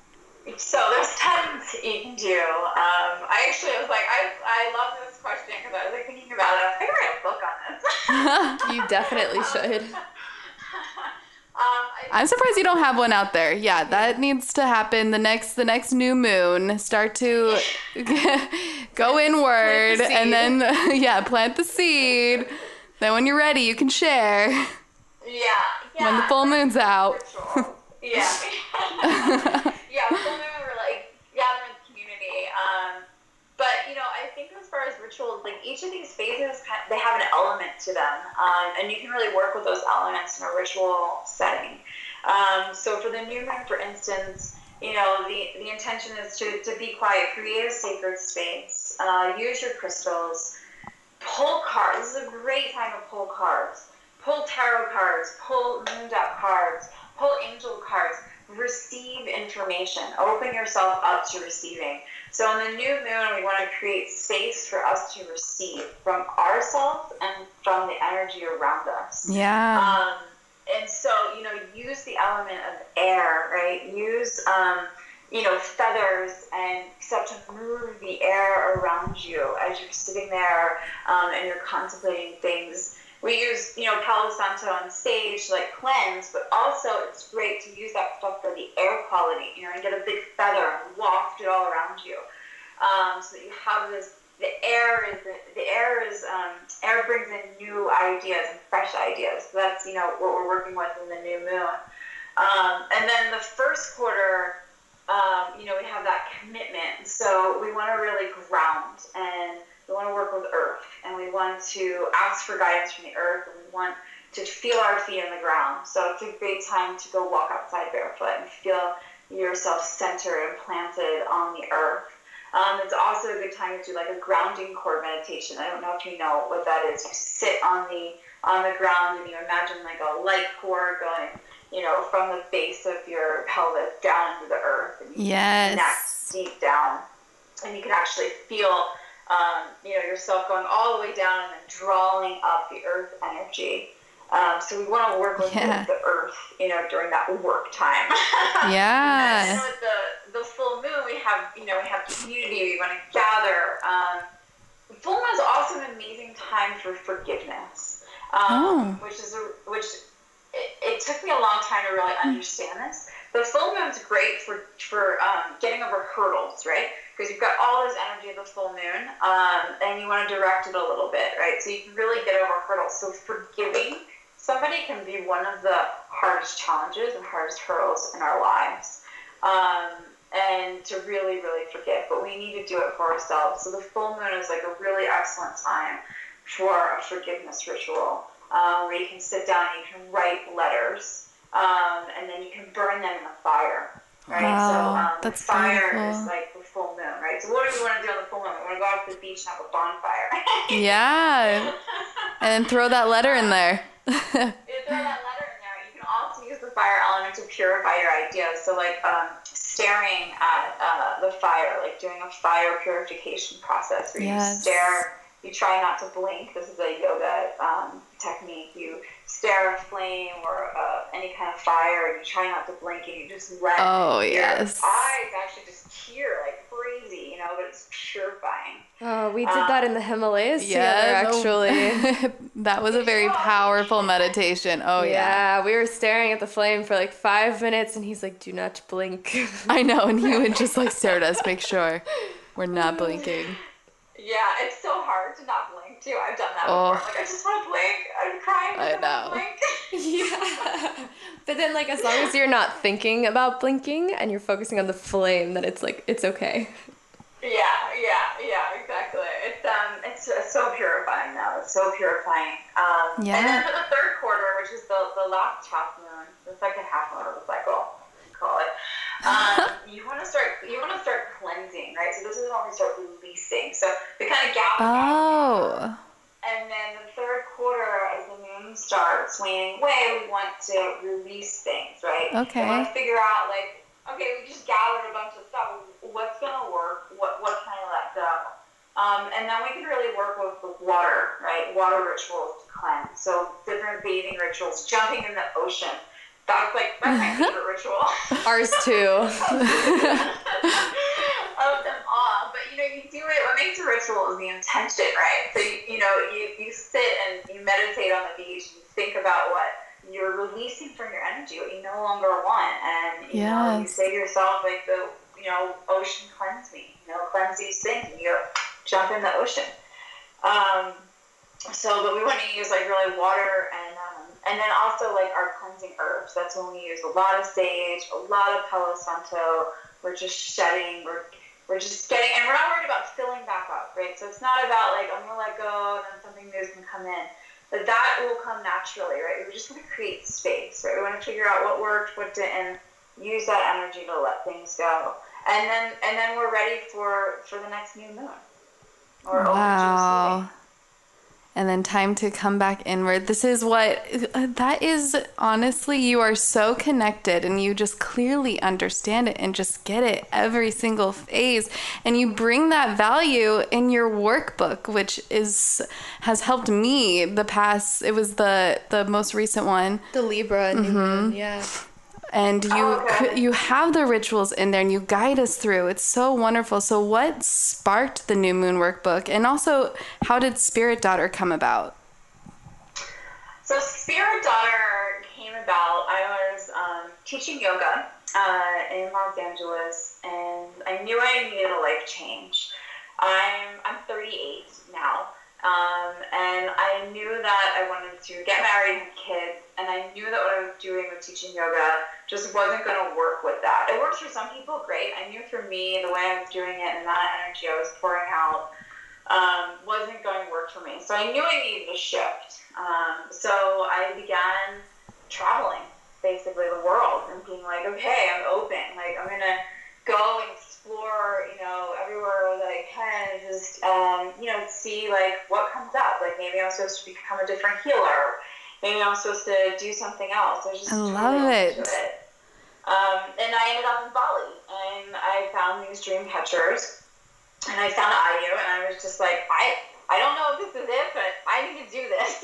So there's tons you can do. Um, I actually was like, I I love this question because I was like thinking about it. I was like, I write a book on this. You definitely should. um, I, I'm surprised you don't have one out there. Yeah, that needs to happen. The next, the next new moon, start to go inward, the and then yeah, plant the seed. Then when you're ready, you can share. yeah, yeah. When the full moon's out. Ritual. Yeah. Yeah, full moon, we're like gather in the community. Um, but you know, I think as far as rituals, like each of these phases, they have an element to them, um, and you can really work with those elements in a ritual setting. Um, so for the new moon, for instance, you know, the, the intention is to, to be quiet, create a sacred space, uh, use your crystals, pull cards. This is a great time to pull cards. Pull tarot cards, pull moon deck cards, pull angel cards. Receive information. Open yourself up to receiving. So in the new moon, we want to create space for us to receive from ourselves and from the energy around us. Yeah. Um, and so, you know, use the element of air, right? Use, um, you know, feathers and start to move the air around you as you're sitting there um, and you're contemplating things. We use, you know, Palo Santo on stage to, like, cleanse, but also it's great to use that stuff for the air quality, you know, and get a big feather and waft it all around you. um, so that you have this. The air is the air is um, air brings in new ideas and fresh ideas. So that's you know what we're working with in the new moon. Um, and then the first quarter, um, you know, we have that commitment. So we want to really ground, and we want to work with Earth, and we want to ask for guidance from the Earth, and we want to feel our feet in the ground. So it's a great time to go walk outside barefoot and feel yourself centered and planted on the Earth. Um, it's also a good time to do like a grounding core meditation. I don't know if you know what that is. You sit on the on the ground and you imagine like a light core going, you know, from the base of your pelvis down into the earth, and you yes. connect deep down, and you can actually feel, um, you know, yourself going all the way down and then drawing up the earth energy. Um, so we want to work with yeah. the, the earth, you know, during that work time. Yeah. And then with the, the full moon, we have, you know, we have community, we want to gather. Um, full moon is also an amazing time for forgiveness, um, oh. which is, a, which it, it took me a long time to really understand this. The full moon's great for, for um, getting over hurdles, right? Because you've got all this energy of the full moon, um, and you want to direct it a little bit, right? So you can really get over hurdles. So forgiving somebody can be one of the hardest challenges and hardest hurdles in our lives, um, and to really, really forgive. But we need to do it for ourselves. So the full moon is like a really excellent time for a forgiveness ritual, um, where you can sit down and you can write letters, um, and then you can burn them in the fire, right? Wow, so um, that's the fire beautiful. is like the full moon, right? So what do we want to do on the full moon? We want to go out to the beach and have a bonfire. Yeah, and then throw that letter in there. You throw that letter in there. You can also use the fire element to purify your ideas. So like um, staring at uh, the fire, like doing a fire purification process where yes. you stare, you try not to blink. This is a yoga um, technique. You stare at a flame or uh, any kind of fire, and you try not to blink, and you just let oh, your yes. eyes actually just tear like crazy, you know, but it's purifying. Oh, we did um, that in the Himalayas yeah, together, actually. That was a very powerful meditation. Oh, yeah. Yeah, we were staring at the flame for like five minutes, and he's like, do not blink. I know, and he would just like stare at us, make sure we're not blinking. Yeah, it's so hard to not blink, too. I've done that oh. before. Like, I just want to blink. I'm crying. I, I know. Blink. Yeah. But then, like, as long as you're not thinking about blinking and you're focusing on the flame, then it's like, it's okay. Yeah, yeah, yeah, exactly. It's um, it's, it's so purifying now. It's so purifying. Um, yeah. And then for the third quarter, which is the, the last half moon, the second half moon of the cycle, you call it, um, you want to start. You want to start cleansing, right? So this is when we start releasing. So we kind of gather. Oh. And then the third quarter, as the moon starts waning away, we want to release things, right? Okay. We want to figure out, like, okay, we just gathered a bunch of stuff. What's going to work? What what can I let go? Um, and then we can really work with the water, right? Water rituals to cleanse. So different bathing rituals, jumping in the ocean. That's like, that's my favorite ritual. Ours too. Of them all. But, you know, you do it, what makes a ritual is the intention, right? So, you, you know, you, you sit and you meditate on the beach and you think about what you're releasing from your energy, what you no longer want. And, you yes. know, you say to yourself, like, the, you know, ocean cleanse me, you know, cleanse these things, and you jump in the ocean. Um, so, but we want to use, like, really water and, um, and then also, like, our cleansing herbs. That's when we use a lot of sage, a lot of Palo Santo. We're just shedding, we're, we're just getting, and we're not worried about filling back up, right? So it's not about, like, I'm going to let go, and then something new can come in. But that will come naturally, right? We just want to create space, right? We want to figure out what worked, what didn't, use that energy to let things go. And then and then we're ready for, for the next new moon. Or wow. And then time to come back inward. This is what, that is, honestly, you are so connected and you just clearly understand it and just get it every single phase. And you bring that value in your workbook, which is, has helped me the past, it was the, the most recent one. The Libra new mm-hmm. moon, yeah. And you oh, okay. you have the rituals in there and you guide us through. It's so wonderful. So what sparked the New Moon Workbook? And also, how did Spirit Daughter come about? So Spirit Daughter came about, I was um, teaching yoga uh, in Los Angeles, and I knew I needed a life change. I'm I'm thirty-eight now, um, and I knew that I wanted to get married and have kids, and I knew that what I was doing with teaching yoga just wasn't going to work with that. It works for some people, great. I knew for me, the way I was doing it and that energy I was pouring out um, wasn't going to work for me. So I knew I needed a shift. Um, so I began traveling, basically the world, and being like, okay, I'm open. Like, I'm going to go and explore, you know, everywhere that I can, just, um, you know, see, like, what comes up. Like, maybe I'm supposed to become a different healer. Maybe I'm supposed to do something else. I was just I totally love it. into it. Um, and I ended up in Bali, and I found these dream catchers, and I found I U, and I was just like, I, I don't know if this is it, but I need to do this.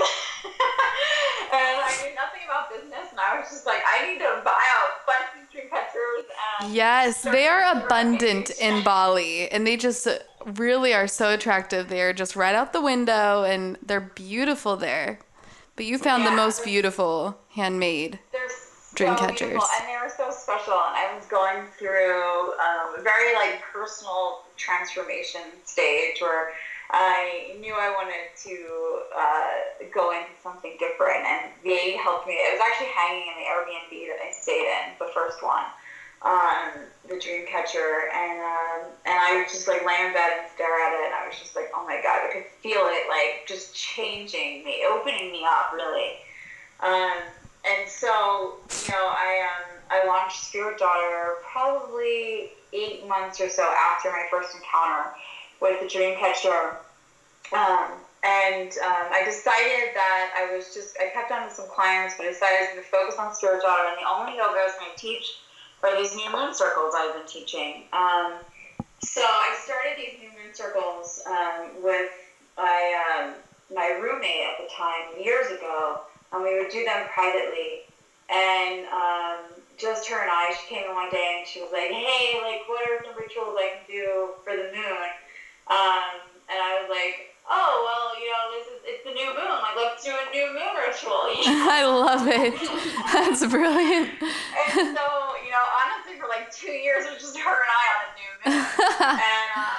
And I knew nothing about business, and I was just like, I need to buy a bunch of these dream catchers. And Yes, they are start abundant running. in Bali, and they just really are so attractive. They are just right out the window, and they're beautiful there. But you found the Yeah, most they're- beautiful handmade. They're Dream so catchers. beautiful, and they were so special. And I was going through um, a very like personal transformation stage where I knew I wanted to uh, go into something different, and they helped me. It was actually hanging in the Airbnb that I stayed in, the first one, um, the dream catcher, and um, and I would just like lay in bed and stare at it, and I was just like, oh my god, I could feel it like just changing me, opening me up, really. Um, And so, you know, I um, I launched Spirit Daughter probably eight months or so after my first encounter with the dream catcher. Um, and um, I decided that I was just, I kept on with some clients, but I decided to focus on Spirit Daughter. And the only yoga I was going to teach are these new moon circles I've been teaching. Um, so I started these new moon circles um, with my, um, my roommate at the time years ago. And we would do them privately, and um, just her and I, she came in one day and she was like, hey, like, what are some rituals I can do for the moon? Um, and I was like, oh, well, you know, this is, it's the new moon, like, let's do a new moon ritual. You know? I love it. That's brilliant. And so, you know, honestly, for like two years, it was just her and I on a new moon. and, um,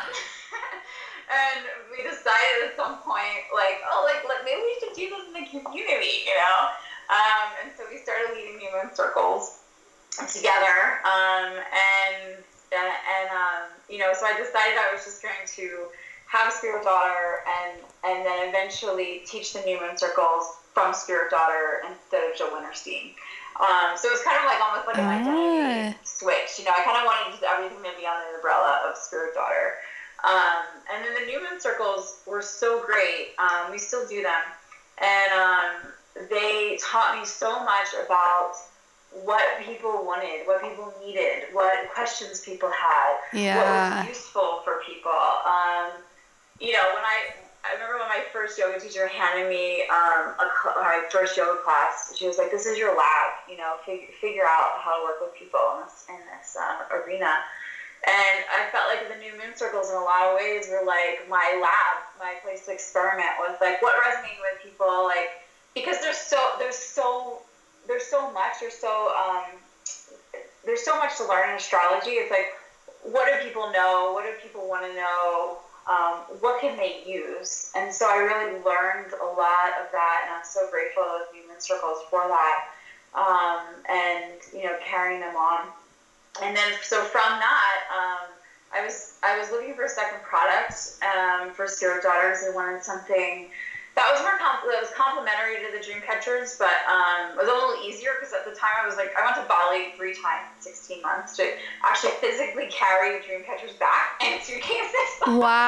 and we decided at some point, like, oh, like, like, maybe we should do this in the community, you know? Um, and so we started leading new moon circles together. Um, and, and, and um, you know, so I decided I was just going to have Spirit Daughter and, and then eventually teach the new moon circles from Spirit Daughter instead of Jill Winterstein. Um, so it was kind of like almost like an identity Ah. switch. You know, I kind of wanted just everything to be under the umbrella of Spirit Daughter. Um, and then the new moon circles were so great. Um, we still do them. And um, they taught me so much about what people wanted, what people needed, what questions people had, Yeah. what was useful for people. Um, you know, when I, I remember when my first yoga teacher handed me um, a, my first yoga class, she was like, this is your lab, you know, fig- figure out how to work with people in this, in this uh, arena. And I felt like the new moon circles in a lot of ways were like my lab, my place to experiment with, like what resonated with people, like, because there's so, there's so, there's so much, there's so, um, there's so much to learn in astrology. It's like, what do people know? What do people want to know? Um, what can they use? And so I really learned a lot of that, and I'm so grateful to new moon circles for that, um, and, you know, carrying them on. And then, so from that, um, I was I was looking for a second product um, for Spirit Daughters. I wanted something that was more comp- that was complementary to the dream catchers, but um, it was a little easier because at the time I was like, I went to Bali three times in sixteen months to actually physically carry the dream catchers back in suitcases.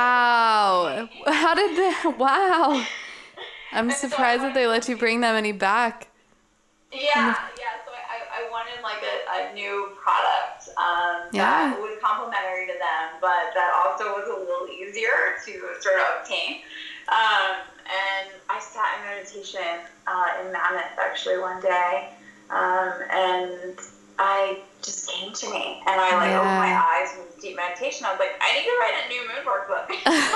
Wow. How did they? Wow. I'm And so I surprised that they let you bring that many back. Yeah, yeah. So I, I wanted like a, a new product um, Yeah. that was complementary to them, but that also was a little easier to sort of obtain. Um, and I sat in meditation uh, in Mammoth actually one day, um, and I just came to me, and I like Yeah. opened my eyes in deep meditation. I was like, I need to write a new moon workbook.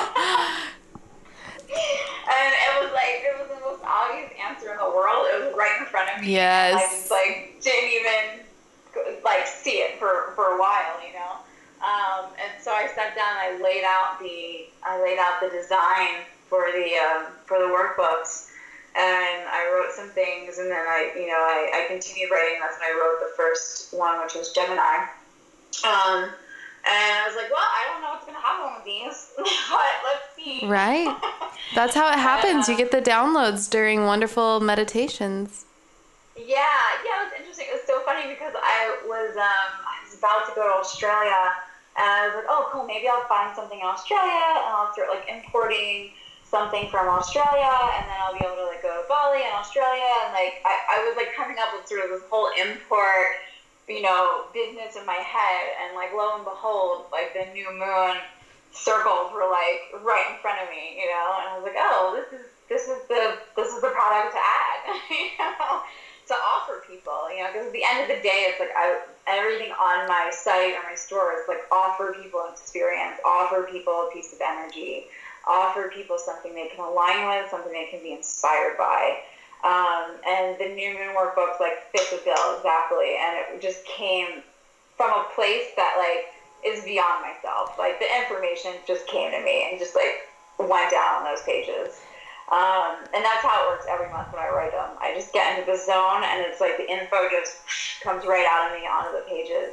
And it was like, it was the most obvious answer in the world. It was right in front of me. Yes. I just like didn't even like see it for, for a while, you know. Um, and so I sat down and I laid out the laid out the design for the um, for the workbooks, and I wrote some things, and then I, you know, I, I continued writing. That's when I wrote the first one, which was Gemini. Um, and I was like, well, I don't know what's going to happen with these, but let's see. Right. That's how it happens. Uh, you get the downloads during wonderful meditations. Yeah, yeah, it was interesting. It was so funny because I was um, I was about to go to Australia, and I was like, oh, cool, maybe I'll find something in Australia, and I'll start, like, importing something from Australia, and then I'll be able to, like, go to Bali and Australia, and, like, I, I was, like, coming up with sort of this whole import, you know, business in my head, and, like, lo and behold, like, the new moon circles were, like, right in front of me, you know, and I was like, oh, this is, this is the, this is the product to add, you know, to offer people, you know, because at the end of the day, it's like, I, everything on my site or my store is, like, offer people an experience, offer people a piece of energy, offer people something they can align with, something they can be inspired by. Um, and the New Moon workbook, like, fit the bill exactly, and it just came from a place that, like, is beyond myself. Like, the information just came to me and just, like, went down on those pages. Um, and that's how it works every month when I write them. I just get into the zone, and it's like the info just comes right out of me onto the pages.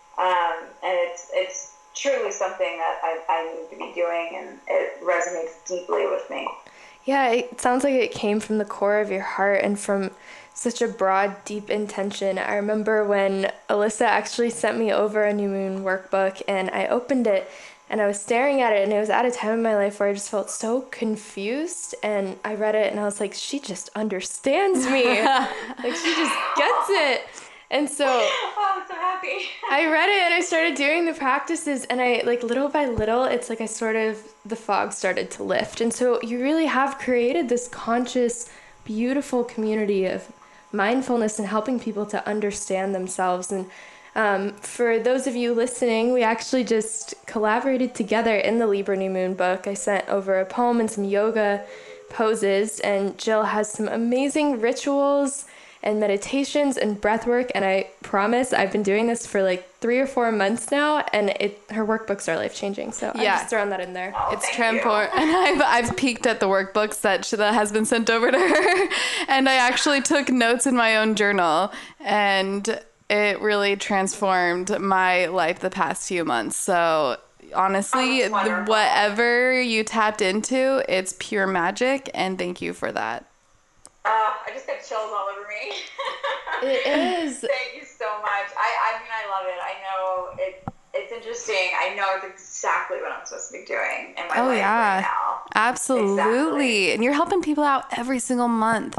Um, and it's it's truly something that I, I need to be doing, and it resonates deeply with me. Yeah, it sounds like it came from the core of your heart and from such a broad, deep intention. I remember when Alyssa actually sent me over a New Moon workbook, and I opened it, and I was staring at it, and it was at a time in my life where I just felt so confused, and I read it, and I was like, she just understands me. Like, she just gets it. And so, oh, I'm so happy. I read it, and I started doing the practices, and I, like, little by little, it's like I sort of, the fog started to lift. And so you really have created this conscious, beautiful community of mindfulness and helping people to understand themselves. And Um, for those of you listening, we actually just collaborated together in the Libra New Moon book. I sent over a poem and some yoga poses, and Jill has some amazing rituals and meditations and breath work, and I promise I've been doing this for like three or four months now, and it her workbooks are life-changing, so yeah. I'm just throwing that in there. Oh, it's transform, and I've, I've peeked at the workbooks that, that has been sent over to her, and I actually took notes in my own journal, and it really transformed my life the past few months. So honestly, oh, the, whatever you tapped into, it's pure magic, and thank you for that. Uh, I just got chills all over me. It is. Thank you so much. I, I mean, I love it. I know it, it's interesting. I know it's exactly what I'm supposed to be doing in my oh, life yeah. right now. Absolutely. Exactly. And you're helping people out every single month.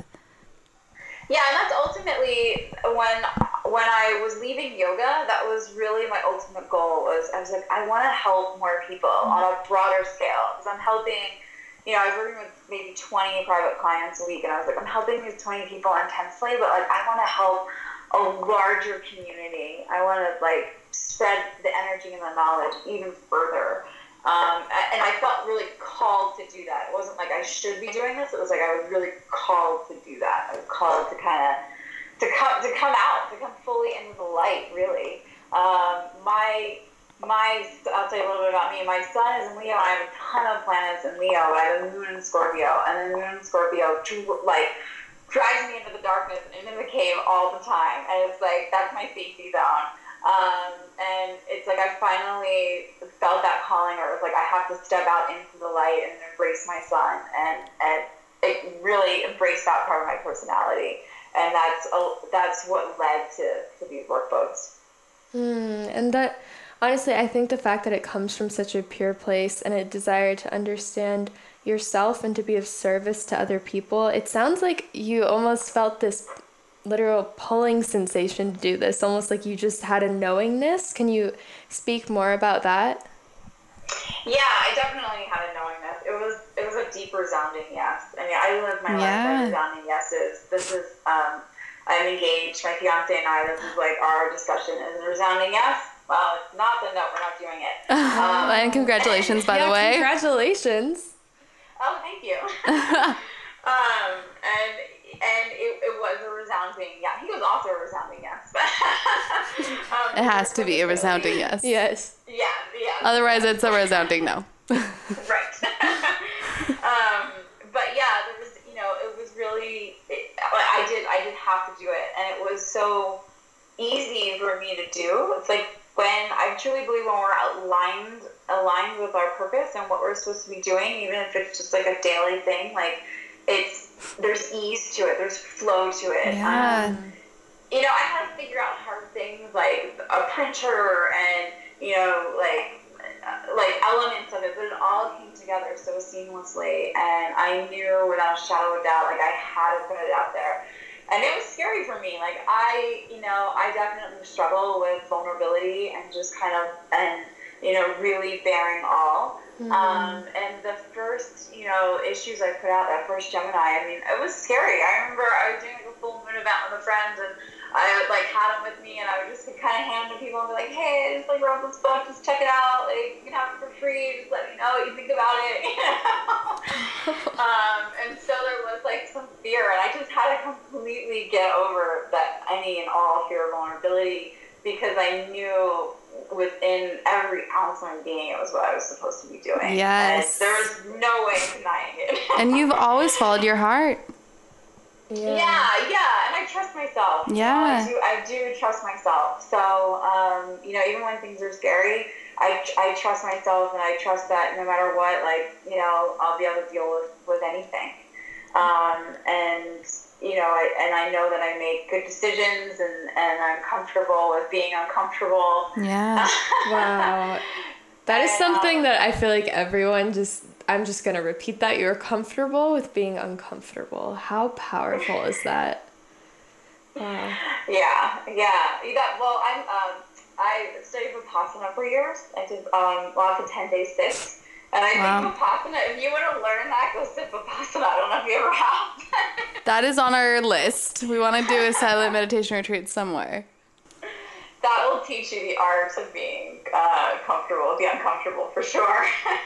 Yeah, and that's ultimately when when I was leaving yoga, that was really my ultimate goal. Was I was like, I want to help more people on a broader scale, because I'm helping, you know, I was working with maybe twenty private clients a week, and I was like, I'm helping these twenty people intensely, but like I want to help a larger community. I want to like spread the energy and the knowledge even further. Um, and I felt really called to do that. It wasn't like I should be doing this. It was like I was really called to do that. I was called to kind of to come to come out, to come fully into the light. Really, um, my my I'll tell you a little bit about me. My sun is in Leo. I have a ton of planets in Leo. I have a moon in Scorpio, and the moon in Scorpio like drives me into the darkness and into the cave all the time. And it's like that's my safety zone. Um, and it's like I finally felt that calling, or it was like I have to step out into the light and embrace my sun, and, and it really embraced that part of my personality, and that's uh, that's what led to, to these workbooks. Mm, and that, honestly, I think the fact that it comes from such a pure place and a desire to understand yourself and to be of service to other people, it sounds like you almost felt this literal pulling sensation to do this, almost like you just had a knowingness. Can you speak more about that? Yeah, I definitely had a knowingness. It was it was a deep resounding yes. I mean, I live my yeah. life by resounding yeses. This is um, I'm engaged. My fiance and I. This is like our discussion. Is a resounding yes? Well, it's not. Then no, we're not doing it. Um, and congratulations, by yeah, the way. Congratulations. Oh, thank you. um, and. And it, it was a resounding yeah. He was also a resounding yes. um, it has to be a resounding yes. Yes. Yeah, yeah. Otherwise, it's a resounding no. Right. was so easy for me to do. It's like when I truly believe when we're aligned, aligned with our purpose and what we're supposed to be doing, even if it's just like a daily thing, like it's, there's ease to it, there's flow to it. Yeah. Um, you know, I had to figure out hard things like a printer and, you know, like, like elements of it, but it all came together so seamlessly, and I knew without a shadow of doubt, like I had to put it out there. And it was scary for me. Like I, you know, I definitely struggle with vulnerability and just kind of, and, you know, really bearing all. Mm-hmm. Um, and the first, you know, issues I put out, that first Gemini, I mean, it was scary. I remember I was doing like a full moon event with a friend, and I like had them with me, and I would just kind of hand them to people and be like, hey, I just like wrote this book, just check it out, like you can have it for free, just let me know what you think about it, you know? um, and so there was like some fear, and I just had to completely get over that any and all fear of vulnerability, because I knew within every ounce of my being it was what I was supposed to be doing. Yes. And there was no way of denying it. And you've always followed your heart. Yeah. yeah, yeah, and I trust myself. Yeah. You know, I do, I do trust myself. So, um, you know, even when things are scary, I, I trust myself, and I trust that no matter what, like, you know, I'll be able to deal with, with anything. Um, and, you know, I, and I know that I make good decisions, and, and I'm comfortable with being uncomfortable. Yeah. Wow. That is and, something um, that I feel like everyone just, I'm just going to repeat that. You're comfortable with being uncomfortable. How powerful is that? Wow. Yeah, yeah. You got, well, I'm, um, I studied Vipassana for years. I did um, lots of ten-day sits. And I Wow. think Vipassana, if you want to learn that, go sit Vipassana. I don't know if you ever have. That is on our list. We want to do a silent meditation retreat somewhere. That will teach you the art of being uh, comfortable, the uncomfortable, for sure.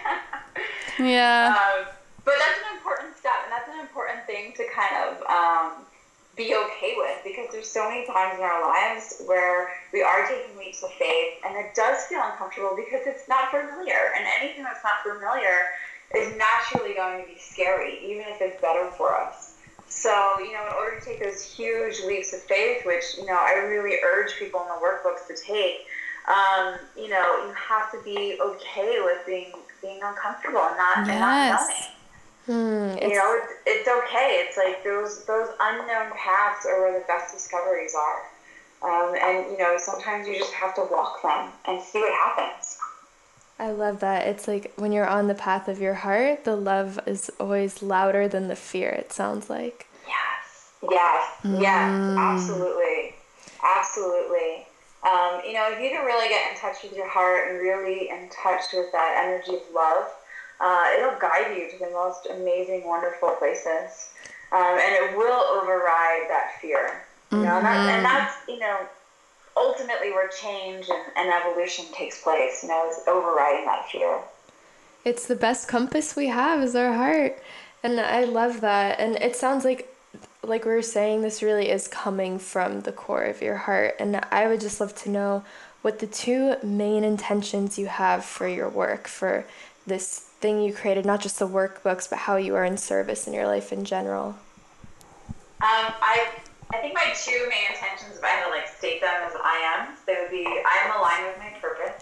Yeah. Um, but that's an important step, and that's an important thing to kind of um, be okay with, because there's so many times in our lives where we are taking leaps of faith, and it does feel uncomfortable because it's not familiar, and anything that's not familiar is naturally going to be scary, even if it's better for us. So, you know, in order to take those huge leaps of faith, which, you know, I really urge people in the workbooks to take, um, you know, you have to be okay with being being uncomfortable and not, Yes. and not knowing. Hmm, you know, it's, it's okay. It's like those those unknown paths are where the best discoveries are. Um, and, you know, sometimes you just have to walk them and see what happens. I love that. It's like when you're on the path of your heart, the love is always louder than the fear, it sounds like. Yes, yes, Mm. yes, absolutely, absolutely. Um, you know, if you can really get in touch with your heart and really in touch with that energy of love, uh, it'll guide you to the most amazing, wonderful places. Um, and it will override that fear. You know, Mm-hmm. and, that's, and that's, you know, ultimately where change and, and evolution takes place, you know, is overriding that fear. It's the best compass we have is our heart. And I love that. And it sounds like, like we were saying, this really is coming from the core of your heart. And I would just love to know what the two main intentions you have for your work, for this thing you created, not just the workbooks, but how you are in service in your life in general. Um, I I think my two main intentions, if I had to like state them as I am, they would be I am aligned with my purpose.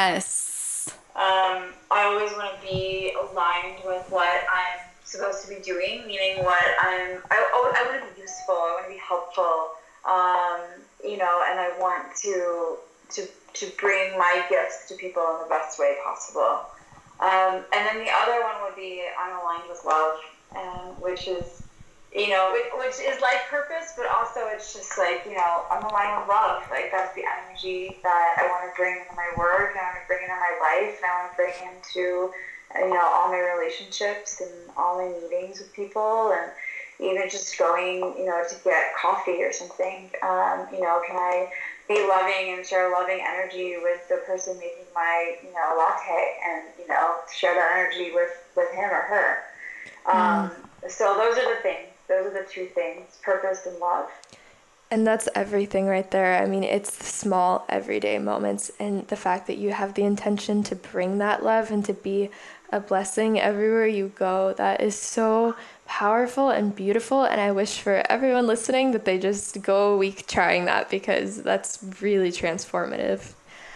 Yes. Um, I always want to be aligned with what I'm supposed to be doing, meaning what I'm, I, I want to be useful, I want to be helpful, um, you know, and I want to, to, to bring my gifts to people in the best way possible. Um, and then the other one would be I'm aligned with love, um, which is, you know, which, which is life purpose, but also it's just like, you know, I'm aligned with love. Like, that's the energy that I want to bring into my work, and I want to bring into my life, and I want to bring into, you know, all my relationships and all my meetings with people, and even just going, you know, to get coffee or something. Um, you know, can I be loving and share loving energy with the person making my, you know, latte, and, you know, share that energy with, with him or her. Um, mm. So those are the things. Those are the two things, purpose and love. And that's everything right there. I mean, it's the small everyday moments, and the fact that you have the intention to bring that love and to be a blessing everywhere you go. That is so powerful and beautiful, and I wish for everyone listening that they just go a week trying that, because that's really transformative.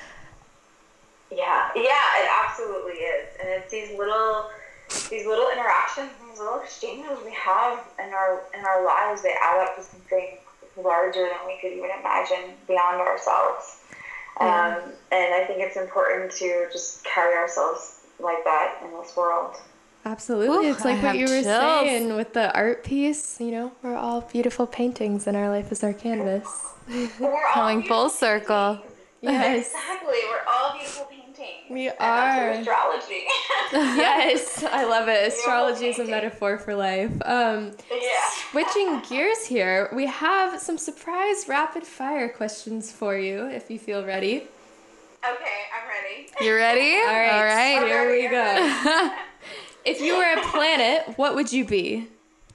Yeah, yeah, it absolutely is. And it's these little these little interactions, these little exchanges we have in our in our lives, they add up to something larger than we could even imagine, beyond ourselves. Um, and I think it's important to just carry ourselves like that in this world. Absolutely. Ooh, it's like I what you were have chills. saying with the art piece, you know, we're all beautiful paintings and our life is our canvas. We're all Coming full beautiful circle. paintings. Yes. Exactly. We're all beautiful paintings. We and are. That's your astrology. Yes, I love it. Astrology is a painting. metaphor for life. Um, Yeah. switching gears here, we have some surprise rapid fire questions for you if you feel ready. Okay, I'm ready. You ready? All right, All right. here we I'm go. If you were a planet, what would you be?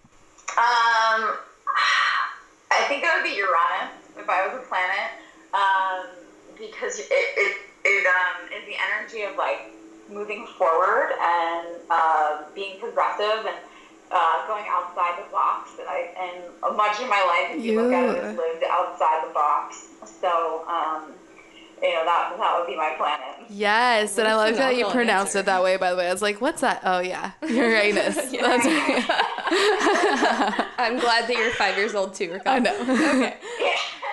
Um, I think I would be Uranus if I was a planet, um, because it, it, it um, is the energy of like moving forward and uh, being progressive and uh, going outside the box. And I and much of my life, if you look at it, has lived outside the box. So, um, you know, that that would be my planet. Yes, What and a I love that you phenomenal pronounced answer. it that way, by the way. I was like, what's that? Oh, yeah. Uranus. That's right. I'm glad that you're five years old too, Raquel. I know. Okay. Yeah.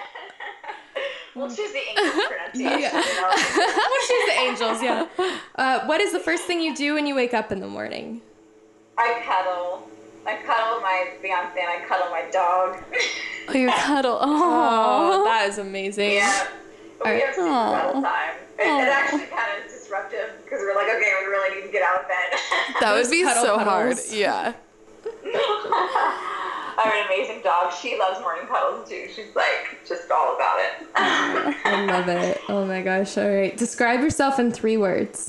We'll choose the English pronunciation. Yeah. You know? We'll choose the angels, yeah. Uh, what is the first thing you do when you wake up in the morning? I cuddle. I cuddle my fiance and I cuddle my dog. Oh, you cuddle. Oh, Oh. that is amazing. Yeah. We Alright. have super cuddle time. It, it actually kind of is disruptive because we're like, okay, we really need to get out of bed. That would Those be cuddle so puddles. hard. Yeah. I have an amazing dog. She loves morning cuddles too. She's like just all about it. I love it. Oh my gosh. All right. Describe yourself in three words.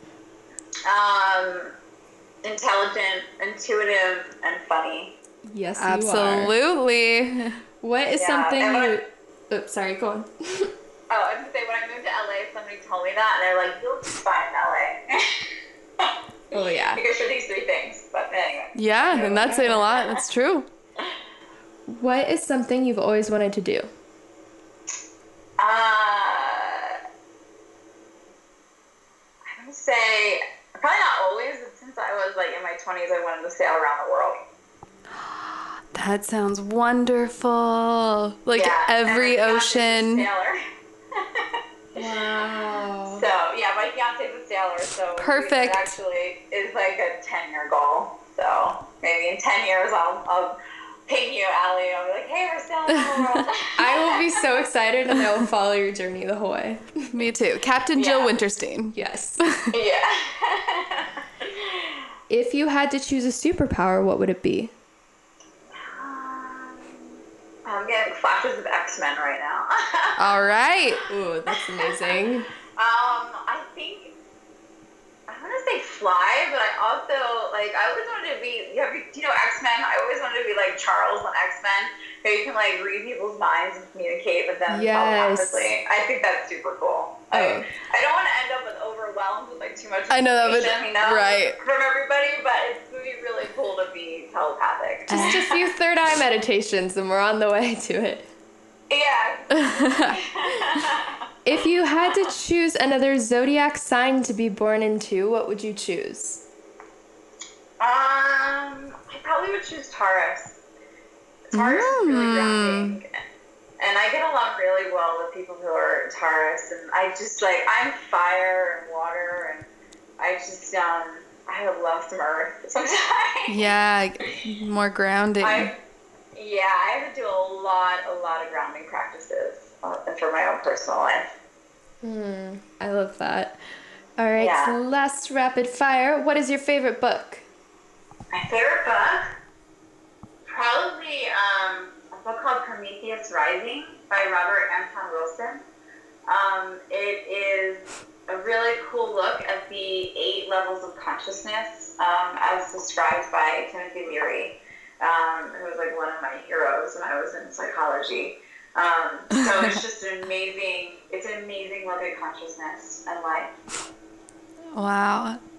um, intelligent, intuitive, and funny. Yes, you are. Absolutely. What is Yeah, something and when you... Oops, sorry, go on. Oh, I was gonna say when I moved to L A, somebody told me that, and they're like, "You'll be fine in L A." Oh, yeah. Because you're these three things. But anyway. Yeah, and that's saying a lot. That's true. What is something you've always wanted to do? Uh, I would say probably not always, but since I was like in my twenties, I wanted to sail around the world. That sounds wonderful. Like Yeah, every and my fiance's a ocean. sailor. Wow. So yeah, my fiance's a sailor, so Perfect. It actually is like a ten-year goal. So maybe in ten years, I'll I'll ping you, Allie. I'll be like, hey, we're sailing around the world. I will be so excited and I will follow your journey the whole way. Me too. Captain Jill Yeah. Winterstein. Yes. Yeah. If you had to choose a superpower, what would it be? I'm getting flashes of X-Men right now. All right. Ooh, that's amazing. Um, I think I want to say fly, but I also like I always wanted to be. You, have, you know X-Men? I always wanted to be like Charles on X-Men, where you can like read people's minds and communicate with them Yes. telepathically. I think that's super cool. Oh. I, I don't want to end up with overwhelmed with like too much I know that would- information, you know, right. from everybody, but it's gonna be really cool to be telepathic. Just a few third eye meditations and we're on the way to it. Yeah. If you had to choose another zodiac sign to be born into, what would you choose? Um, I probably would choose Taurus. Taurus is really Mm. grounding, and I get along really well with people who are Taurus. And I just like I'm fire and water, and I just um I would love some earth sometimes. Yeah, more grounding. I yeah, I have to do a lot, a lot of grounding practices uh, for my own personal life. Hmm, I love that. All right, Yeah. so last rapid fire. What is your favorite book? My favorite book, probably um, a book called Prometheus Rising by Robert Anton Wilson. Um, it is a really cool look at the eight levels of consciousness um, as described by Timothy Leary, um, who was like one of my heroes when I was in psychology. Um, so it's just an amazing, it's an amazing look at consciousness and life. Wow.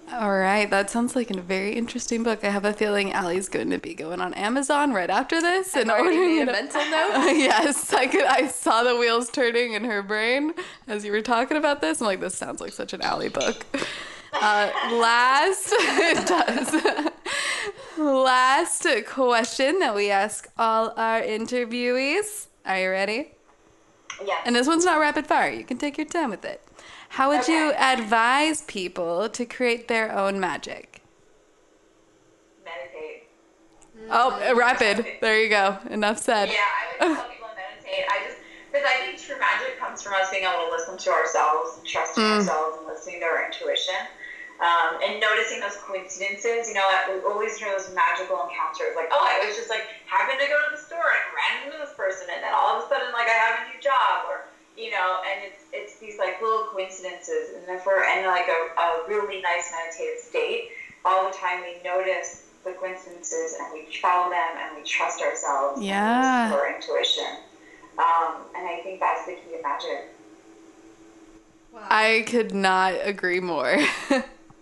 All right, that sounds like a very interesting book. I have a feeling Allie's going to be going on Amazon right after this and ordering a mental note. Uh, yes, I could. I saw the wheels turning in her brain as you were talking about this. I'm like, this sounds like such an Allie book. Uh, last, it does. Last question that we ask all our interviewees. Are you ready? Yes. And this one's not rapid fire. You can take your time with it. How would Okay. you advise people to create their own magic? Meditate. Oh, uh, rapid. There you go. Enough said. Yeah, I would tell people to meditate. I just, because I think true magic comes from us being able to listen to ourselves, and trusting Mm. ourselves, and listening to our intuition, um, and noticing those coincidences. You know, we always hear those magical encounters, like, oh, I was just like happened to go to the store and ran into this person, and then all of a sudden, like, I have a new job, or you know, and it's it's these like little coincidences, and if we're in like a, a really nice meditative state, all the time we notice the coincidences and we follow them and we trust ourselves. Yeah. And we listen to our intuition, um, and I think that's the key to magic. Wow. I could not agree more. Yeah.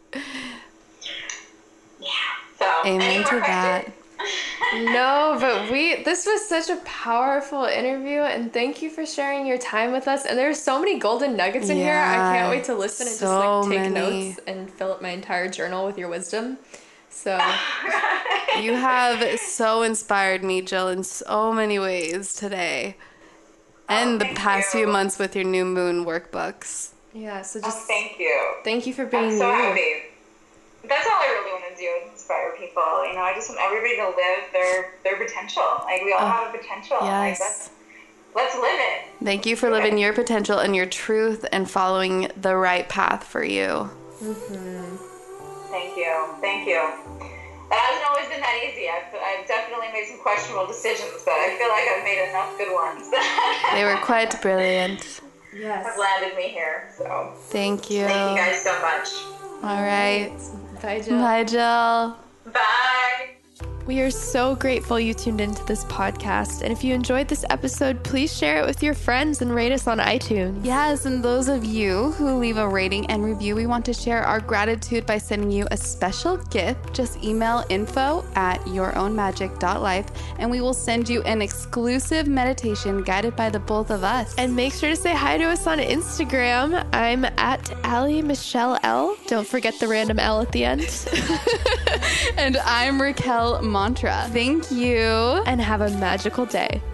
So. Amen any more to that. questions? No, but we this was such a powerful interview, and thank you for sharing your time with us. And there's so many golden nuggets in here. I Yeah, can't wait to listen and so just like take many. notes and fill up my entire journal with your wisdom. So You have so inspired me, Jill, in so many ways today. And Oh, the thank past you. few months with your new moon workbooks. yeah, so Oh, just thank you. thank you for I'm being so you. happy. That's all I really want to do is inspire people. You know, I just want everybody to live their their potential. Like we all Oh, have a potential. Like yes. let's let's live it. Thank you for living your potential and your truth and following the right path for you. Thank you. Thank you. It hasn't always been that easy. I've, I've definitely made some questionable decisions, but I feel like I've made enough good ones that They were quite brilliant. Yes. have landed me here. So Thank you. thank you guys so much. All right. Bye, Jill. Bye, Jill. Bye. We are so grateful you tuned into this podcast. And if you enjoyed this episode, please share it with your friends and rate us on iTunes. Yes, and those of you who leave a rating and review, we want to share our gratitude by sending you a special gift. Just email info at yourownmagic.life and we will send you an exclusive meditation guided by the both of us. And make sure to say hi to us on Instagram. I'm at Allie Michelle L. Don't forget the random L at the end. And I'm Raquel Mantra. Thank you. And have a magical day.